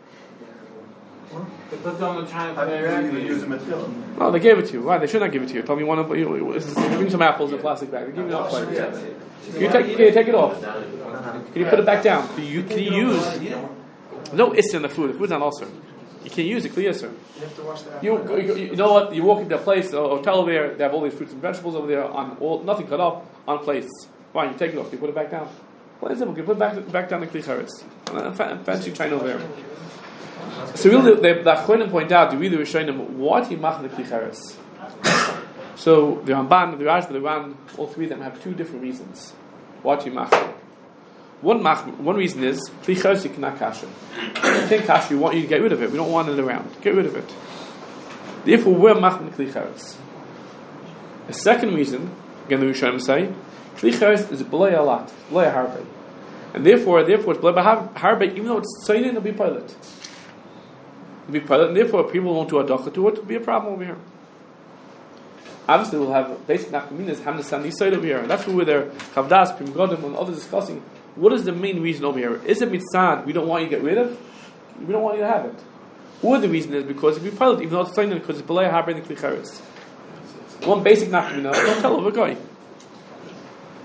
They put it on the China How do you plate. use them at Tefillin? No, they gave it to you. Why? They should not give it to you. Tell me one of you. Give me some apples in a plastic bag. They give you a plate. Can you take? Can you take it off? Can you put it back down? Can you, can you use? No issa in the food. The food's not also. You can use it. Clear issa. You have to wash that. You, you you know what? You walk into a place, a hotel over there. They have all these fruits and vegetables over there on all nothing cut up on plates. Fine, you take it off. You put it back down. Well, it's simple. You put it back back down the kli cheres. Fancy China over there. So really, the Achronim point out the really Rishonim what he machne kli cheres. So the Ramban, the Rashba, the Ran, all three of them have two different reasons. What he machne. One mach, one reason is kli cheres you cannot kasher. You can't kasher. We want you to get rid of it. We don't want it around. Get rid of it. Therefore, we're machne kli cheres. The second reason, again the Rishonim say, kli cheres is b'lei alat, b'lei harbe, and therefore, therefore it's b'lei harbe. Even though it's tzayin, it'll be pilot. It'll be pilot, and therefore people won't do a dacha to it. It'll be a problem over here. Obviously, we'll have basic nafkaminas, hamnasan nisayid over here, and that's where they're chavdas, pim godim, and others discussing. What is the main reason over here? Is it mitzad we don't want you to get rid of? We don't want you to have it. Or the reason is because if you pilot, even though it's tzayin, because it's b'lei harbe and kli cheres. One basic nafkamina, don't tell over a guy.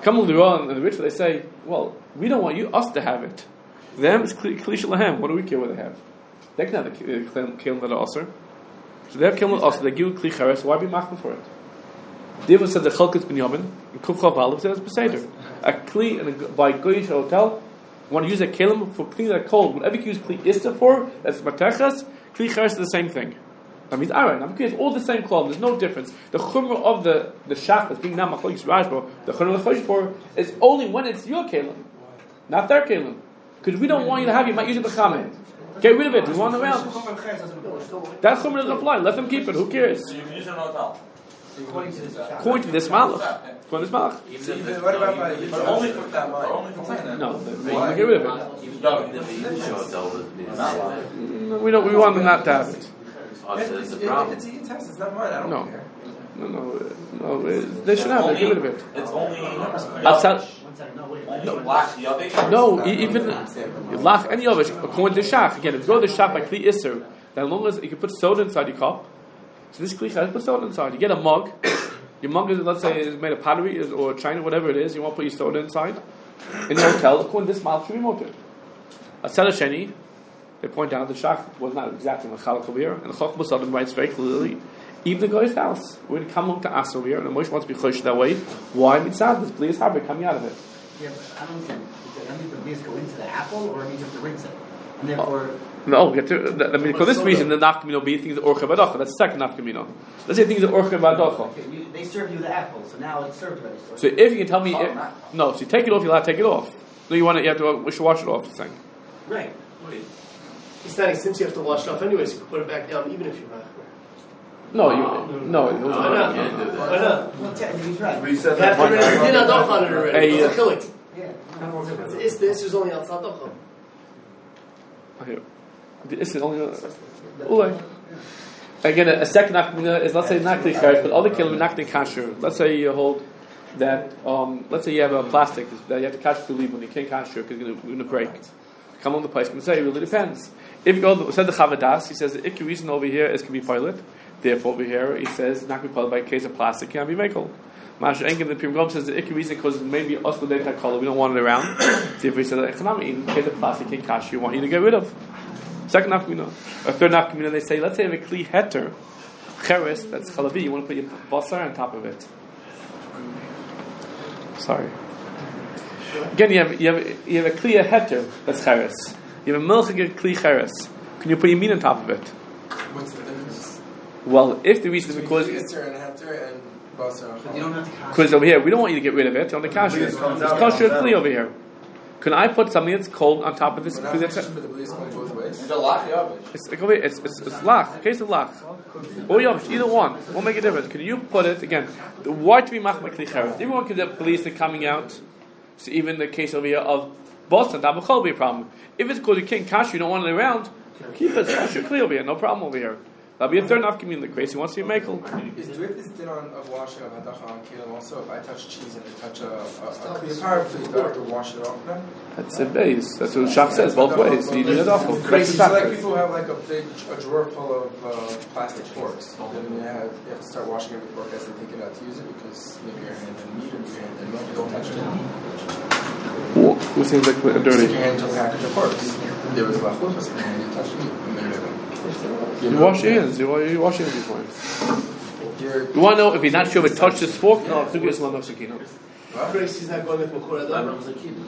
Come on, the the rich, they say, well, we don't want you us to have it. Them is kli shalahem. What do we care what they have? They can have the kelim that are usher. So they have kelim usher. They give kli cheres. Why be machmir for it? David said the chalkes binyamin and kufchav aleph says beseder. A kli and a, by goyish hotel. Want to use a kelim for cleaning that cold? Whatever you use kli ista for, that's matechas. Kli cheres is the same thing. That means alright. I'm clear. It's all the same cloth. There's no difference. The chumrah of the the shach that's being now machlokes rashba. The chumrah of the chosh for is only when it's your kelim, not their kelim. Because we don't want you to have it. You might use it to chametz. Get rid of it. We want it around. That chumrah doesn't apply. Let them keep it. Who cares? So you can use it in a hotel. According to this malach. According to this malach. Even what about by but only for that money? Only for that. No, they want to get rid of it. No, we don't. We want them not to have it. If it's, if it's a test, it's not mine. I don't No. care. No, no, no. it- They should have it. Get rid of it. It's only Outside. the black yavish. No, e- even lach any of it. According to shach, again, if you go to the shach by kli iser, then as long as you can put soda inside your cup. So this kli has put soda inside. You get a mug. Your mug is, let's say, is made of pottery is- or china, whatever it is. You want to put your soda inside in the hotel. According to this malach should be motor. A sheni. They point out the shach was not exactly machalak over here, and the Chacham Sadim writes very clearly, even the guy's house, we're going to come home to us over here, and the Moshe wants to be chosh that way. Why mitzad? This bleas harbor coming out of it. Yeah, but I don't understand. Does that mean the bees go into the apple, or it means you have to rinse it? And therefore, No, we have to, I mean, for this reason, the nafkamino be things that orcha badocha. That's the second nafkamino. Let's say things that orcha badocha. okay, you, they serve you the apple, so now it's served already. So if you can tell me, if, no, so you take it off, you'll have to take it off. No, you want it, you have to, we should wash it off. Thing. Right. Wait. He's not, since you have to wash it off anyways, you can put it back down even if you're not. No, you, no. Why not? Why not? Well, technically, he's right. We You said have that to one rinse. You time. did not doch on it already. Hey, It's a chilik. Yeah. It's this is only outside doch. Here. This is only. Uh, Again, a, a second nafkamina is, let's say, not kli cheres, but other kelim not kasher. Let's say you hold that. Um, let's say you have a plastic that you have to catch to leave when you can't kasher because you're going to break. Come on the place and say it really depends. If you go, said the Chavadas, he says the ikki reason over here is can be pilot. Therefore, over here he says not be pilot by a case of plastic can be makel. Mash Engen the Pim Gom says the ikki reason because maybe us with that color we don't want it around. Therefore, he said that in case of plastic can cash you want you to get rid of. Second nafkamina, a third nafkamina they say let's say you have a kli heter cheres that's chalavi you want to put your basar on top of it. Sorry. Again, you have you have you have a kli heter that's cheres. You have a milchig kli cheres. Can you put your meat on top of it? What's the difference? Well, if the reason is because Easter and Hefter and Basar. You don't have to cash. because over here we don't want you to get rid of it on the kasher. It's kasher kli over here. Can I put something that's cold on top of this? But Because not it's, for the police going both ways. It's a lach yavish. it's, like over here, it's, it's, it's lach, case of lach. Or yavish, either one. Won't make a difference. Can you put it, again, the why to be machmak kli cheres? Everyone could have police that coming out. So even the case over here of Boston, that will be a problem. If it's because you can't cash, you don't want it around, keep it, kasher kli over here, no problem over here. That'll be a third enough community. Grace, he wants to be a makel. Is drip is din on of washing of hadacha on kelim also? If I touch cheese and I touch a, a, a clear part, please do I have to wash it off then? That's a base. That's what Shach says, both ways. You need it off. Crazy. So like people have like a big a drawer full of uh, plastic forks. Then you have, you have to start washing every fork as they take it out to use it because maybe your hand in meat or maybe your hand in milk, you don't touch it. Who seems like Stick dirty? your hand until the package of forks. There was lachluchas in your hand, you touched meat a minute ago. You wash your hands. You wash you wash your hands before. You're, You want to know if you're not sure if it touched this fork? No, it's not good. No sakino. Grace, he's not going with Makura Adam.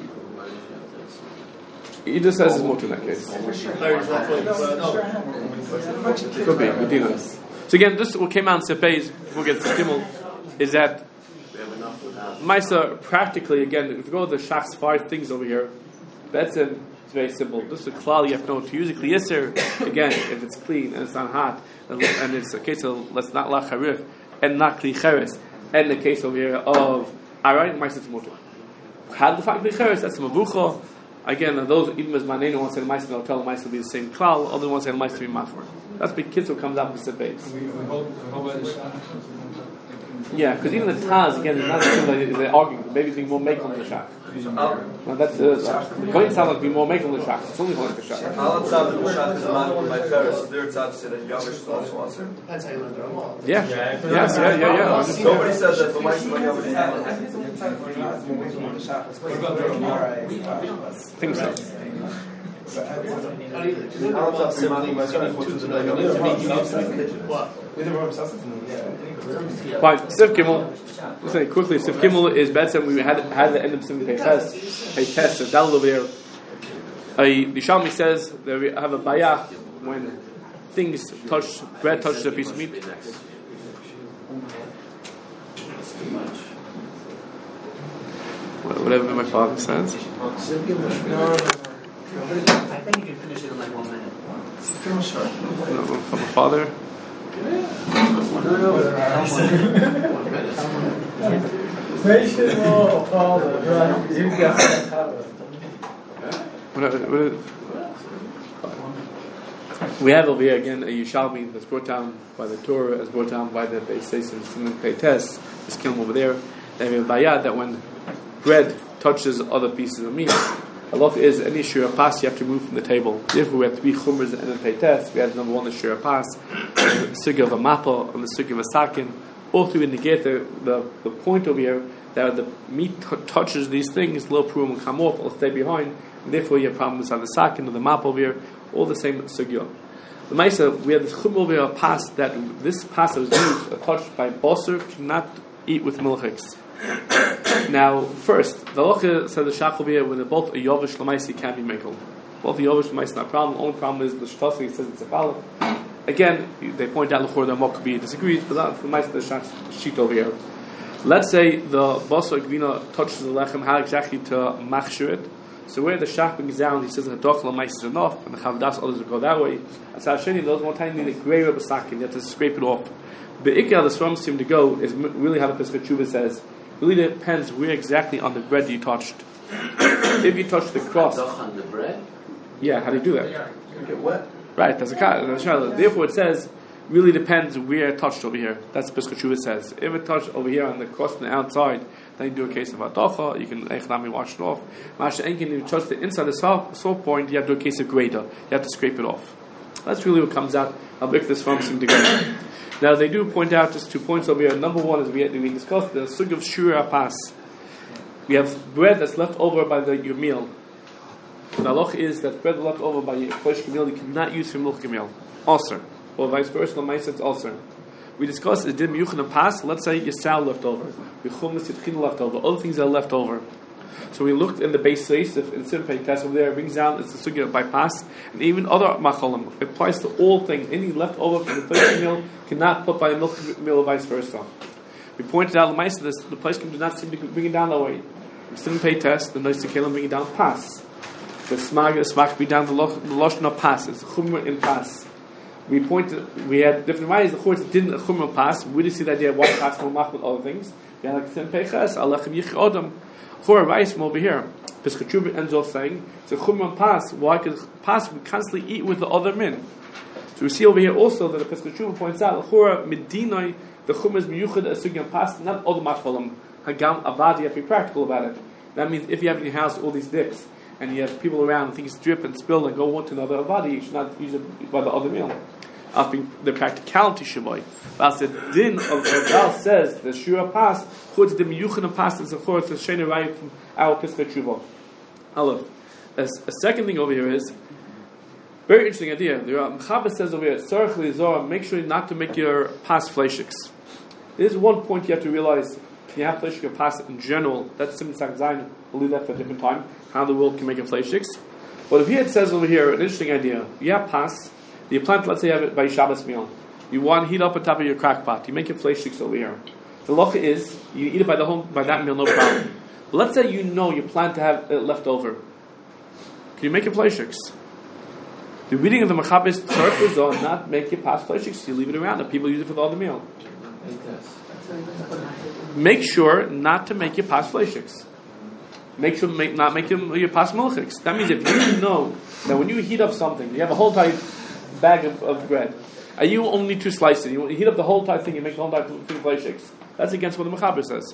He just says it's more in that case. Larry's not going with Makura Adam. Could be Medina. So again, this what came out in Sepes before we get to Gimel is that Maisa practically again. If you go to the Shach's five things over here, that's a it's very simple. This is a klal you have to know to use a kli yisr. Again, if it's clean and it's not hot, and, and it's a case of let's not la charif and not kli cheres, and the case over here of aray ma'aser t'mutar. How to find kli cheres? That's mavucha. Again, those even as manenu wants to say ma'aser, they'll tell ma'aser to be the same klal. Other ones say ma'aser to be machmer. That's big kids who comes out with the base. Yeah, because even the Taz, again, is not something like they're arguing. Maybe being more make on the Shach. No, that's uh, the going sound like be more make on the Shach. It's only like the Shach. Al Tzav and Shach is a man with my Ferris. Their Tzav said that Yavish is also answer. That's how you learn the Ramah. Yeah. Yes, yeah, yeah, yeah. Nobody said that the Mike by Yavish is I think so. Fine, Sif Gimel. Let's say quickly, Sif Gimel is better. We had had the end of Sim test, a test of Dalil over here. A Bishalmi says that we have a bayah when things touch bread touches a piece of meat. Whatever my father says. I think you can finish it in like one minute. No, from my father. We have over here again a Yushalmi that's brought down by the Torah, as brought down by the Beis Seis and Siman Pei Tes. This kiln over there. They have a bayad that when bread touches other pieces of meat, a lot is any shira pas you have to move from the table. Therefore, we have three chumras and a peites. We have number one the shira pas, the sugi of a mappa, and the sugi of a sakin. All three indicate the, the the point over here that the meat t- touches these things. Low prum will come off or stay behind. And therefore, you have problems on the sakin or the mappa over here. All the same sugi. The Maisa, we have this chum over here, a pas that this pas that was used, uh, touched by bosser, cannot eat with milchiks. Now, first, the Locha said the Shach over here, when they're both a Yovish Lamaisi can't be Mekel. Both the Yovish Lamaisi not a problem. The only problem is the Shtasi says it's a problem. Again, they point out Lechor that Mokkabi disagrees, but that's the Maisa the Shach sheet over here. Let's say the Basar Gvina touches the Lechem, how exactly to machshir it. So where the Shach brings down, he says that the Doch Lamaisi is enough, and the Chavdas others will go that way. As Hasheni, those one time need a grey rubber sack, and you have to scrape it off. But Ikea, the Swarm seem to go, is really how the Pesach Tshuva says. It really depends where exactly on the bread you touched. If you touch the cross, on the bread? Yeah, how do you do that? You get wet. Right, that's a kat. Therefore, it says really depends where it touched over here. That's what Pesach Tshuva says. If it touched over here on the cross on the outside, then you do a case of adacha. You can echnami wash it off. Masha enkin, if you touch the inside the soft, soft point, you have to do a case of grader. You have to scrape it off. That's really what comes out. I'll break this from some together. Now they do point out just two points over here. Number one is we we discussed the sug of shura pas. We have bread that's left over by the, your meal. The halach is that bread left over by your flesh meal you cannot use for milk meal. Also, or vice versa. The mice it's also. We discussed it did miyuchan and pas. Let's say your sal left over, your chumas yitchin left over, other things that are left over. So we looked in the base place, in Siman Pei Tes over there, it brings down it's the sugya by pas, and even other machalim. It applies to all things. Anything left over from the place meal cannot put by a milk meal or vice versa. We pointed out the mice this the place can do not seem to bring it down that way. In Siman Pei Tes, the nice kelim bring it down pas. The smag the smag be down the loshon of pas. It's chumra in pas. We pointed we had different ways. The courts didn't chumra pas. We didn't see the idea of why pas will mach with other things. We had like Siman Pei Ches, alechem yich odam. For a rice from over here, Pesach Tshuva ends off saying, "So chumra pas. Why? Because pas we constantly eat with the other men." So we see over here also that the Pesach Tshuva points out, "Chura medinai the chumra is miyuchad a sugyan pas, not all the machvalim hagam avadi. You have to be practical about it. That means if you have in your house all these dips and you have people around, and things drip and spill and go one to another avadi, you should not use it by the other meal. After the practicality shaboy. But the din of Gal says the shura pas chutz the miyuchan pas is a chutz the sheni rayik from our Pesach Tshuva. Aleph. A second thing over here is very interesting idea. The Mechaber says over here, Tzarech Lizor, make sure not to make your pas fleishiks. There's one point you have to realize. Can you have fleishik or pas in general? That's Simon Sak Zayin. We'll leave that for a different time. How the world can make a fleishiks. But if here it says over here, an interesting idea. You have pas. You plant, let's say you have it by Shabbos meal. You want to heat up on top of your crack pot. You make your fleishiks over here. The locha is, you eat it by the home, by that meal, no problem. But let's say you know you plan to have it left over. Can you make your fleishiks? The reading of the Mechaber is Tzarech Lizor, not make your pas fleishiks. You leave it around and people use it for the other meal. Make sure not to make your pas fleishiks. Make sure make, not make your, your pas milchiks. That means if you know that when you heat up something, you have a whole tight bag of, of bread, and you only need to slice it. You heat up the whole entire thing. You make the whole entire thing fly shakes. That's against what the Mechaber says.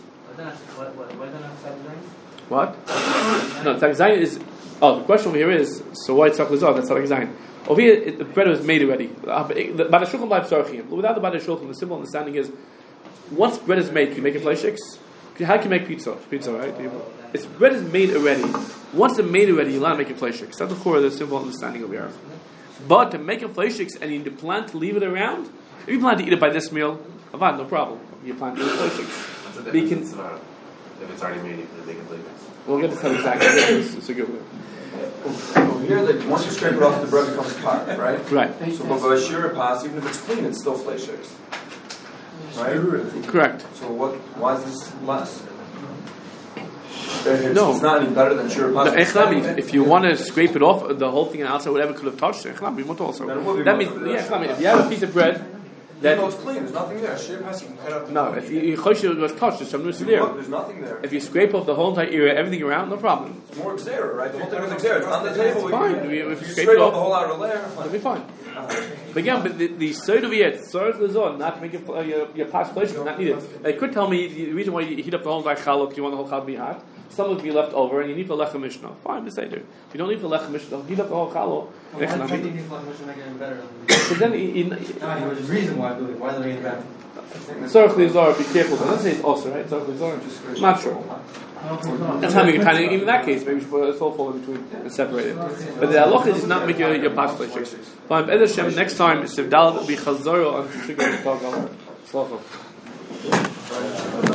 What? No, Tzak Zayin is. Oh, the question over here is, so why Tzak Lizah? That's Tzak Zayin. Over here, it, the bread was made already. Without the Bada Shulchan, the simple understanding is, once bread is made, can you make it fly shakes? How can you make pizza? Pizza, right? It's bread is made already. Once it's made already, you're allowed to make it fly shakes. That's the core of the simple understanding of here. But to make it fly shakes and you plan to leave it around, if you plan to eat it by this meal, avad, no problem. You plan to eat fly shakes. What's the But you difference can- in our- if it's already made, you can make it flavors? We'll get to that exactly. It's, it's a good one. Over here, they, once you scrape it off, the bread becomes tar, right? Right. So, but by sheer pass, even if it's clean, it's still flay shakes. Right? Correct. So what? Why is this less? It's, No. it's not any better than sheer pass. No, Echlami, if, if you want to scrape it off, the whole thing and outside, whatever could have touched it, Echlami, what also? Then it would be That more means, than yeah, that. Echlami, if you have a piece of bread, Then then, it's clean. There's nothing there. Sheer pass, you can cut out the no, if you, you chosh it was touched, there's something there. Look, there's nothing there. If you scrape off the whole entire area, everything around, no problem. It's more xera, right? The whole thing is xera. It's on the table. It's fine. You, If you- if you you scrape scrape it off off- the whole outer layer. It'll be fine. But again, but the, the side of it, Tzarech Lizon, not to make it, uh, your, your past place is not needed. They could tell me the reason why you heat up the whole entire challah, you want the whole challah to be hot. Some will be left over, and you need for lechem mishnah. Fine, this Seder. If you don't need for lechem mishnah, heat up the whole challah. Why do you think Lechem make it any better? But then, you, you, No, there's a reason why I believe. Why they're making it better. Tzarech Lizor, be careful. Let's say it's also right. Tzarech Lizor, I'm not sure. That's how you can even in that case, maybe you should put a soul fall in between and separate it. But the halacha is not make your your past place shakes. But Be'ez Hashem, next time it's the dal be chazoro on the sugar and talk about.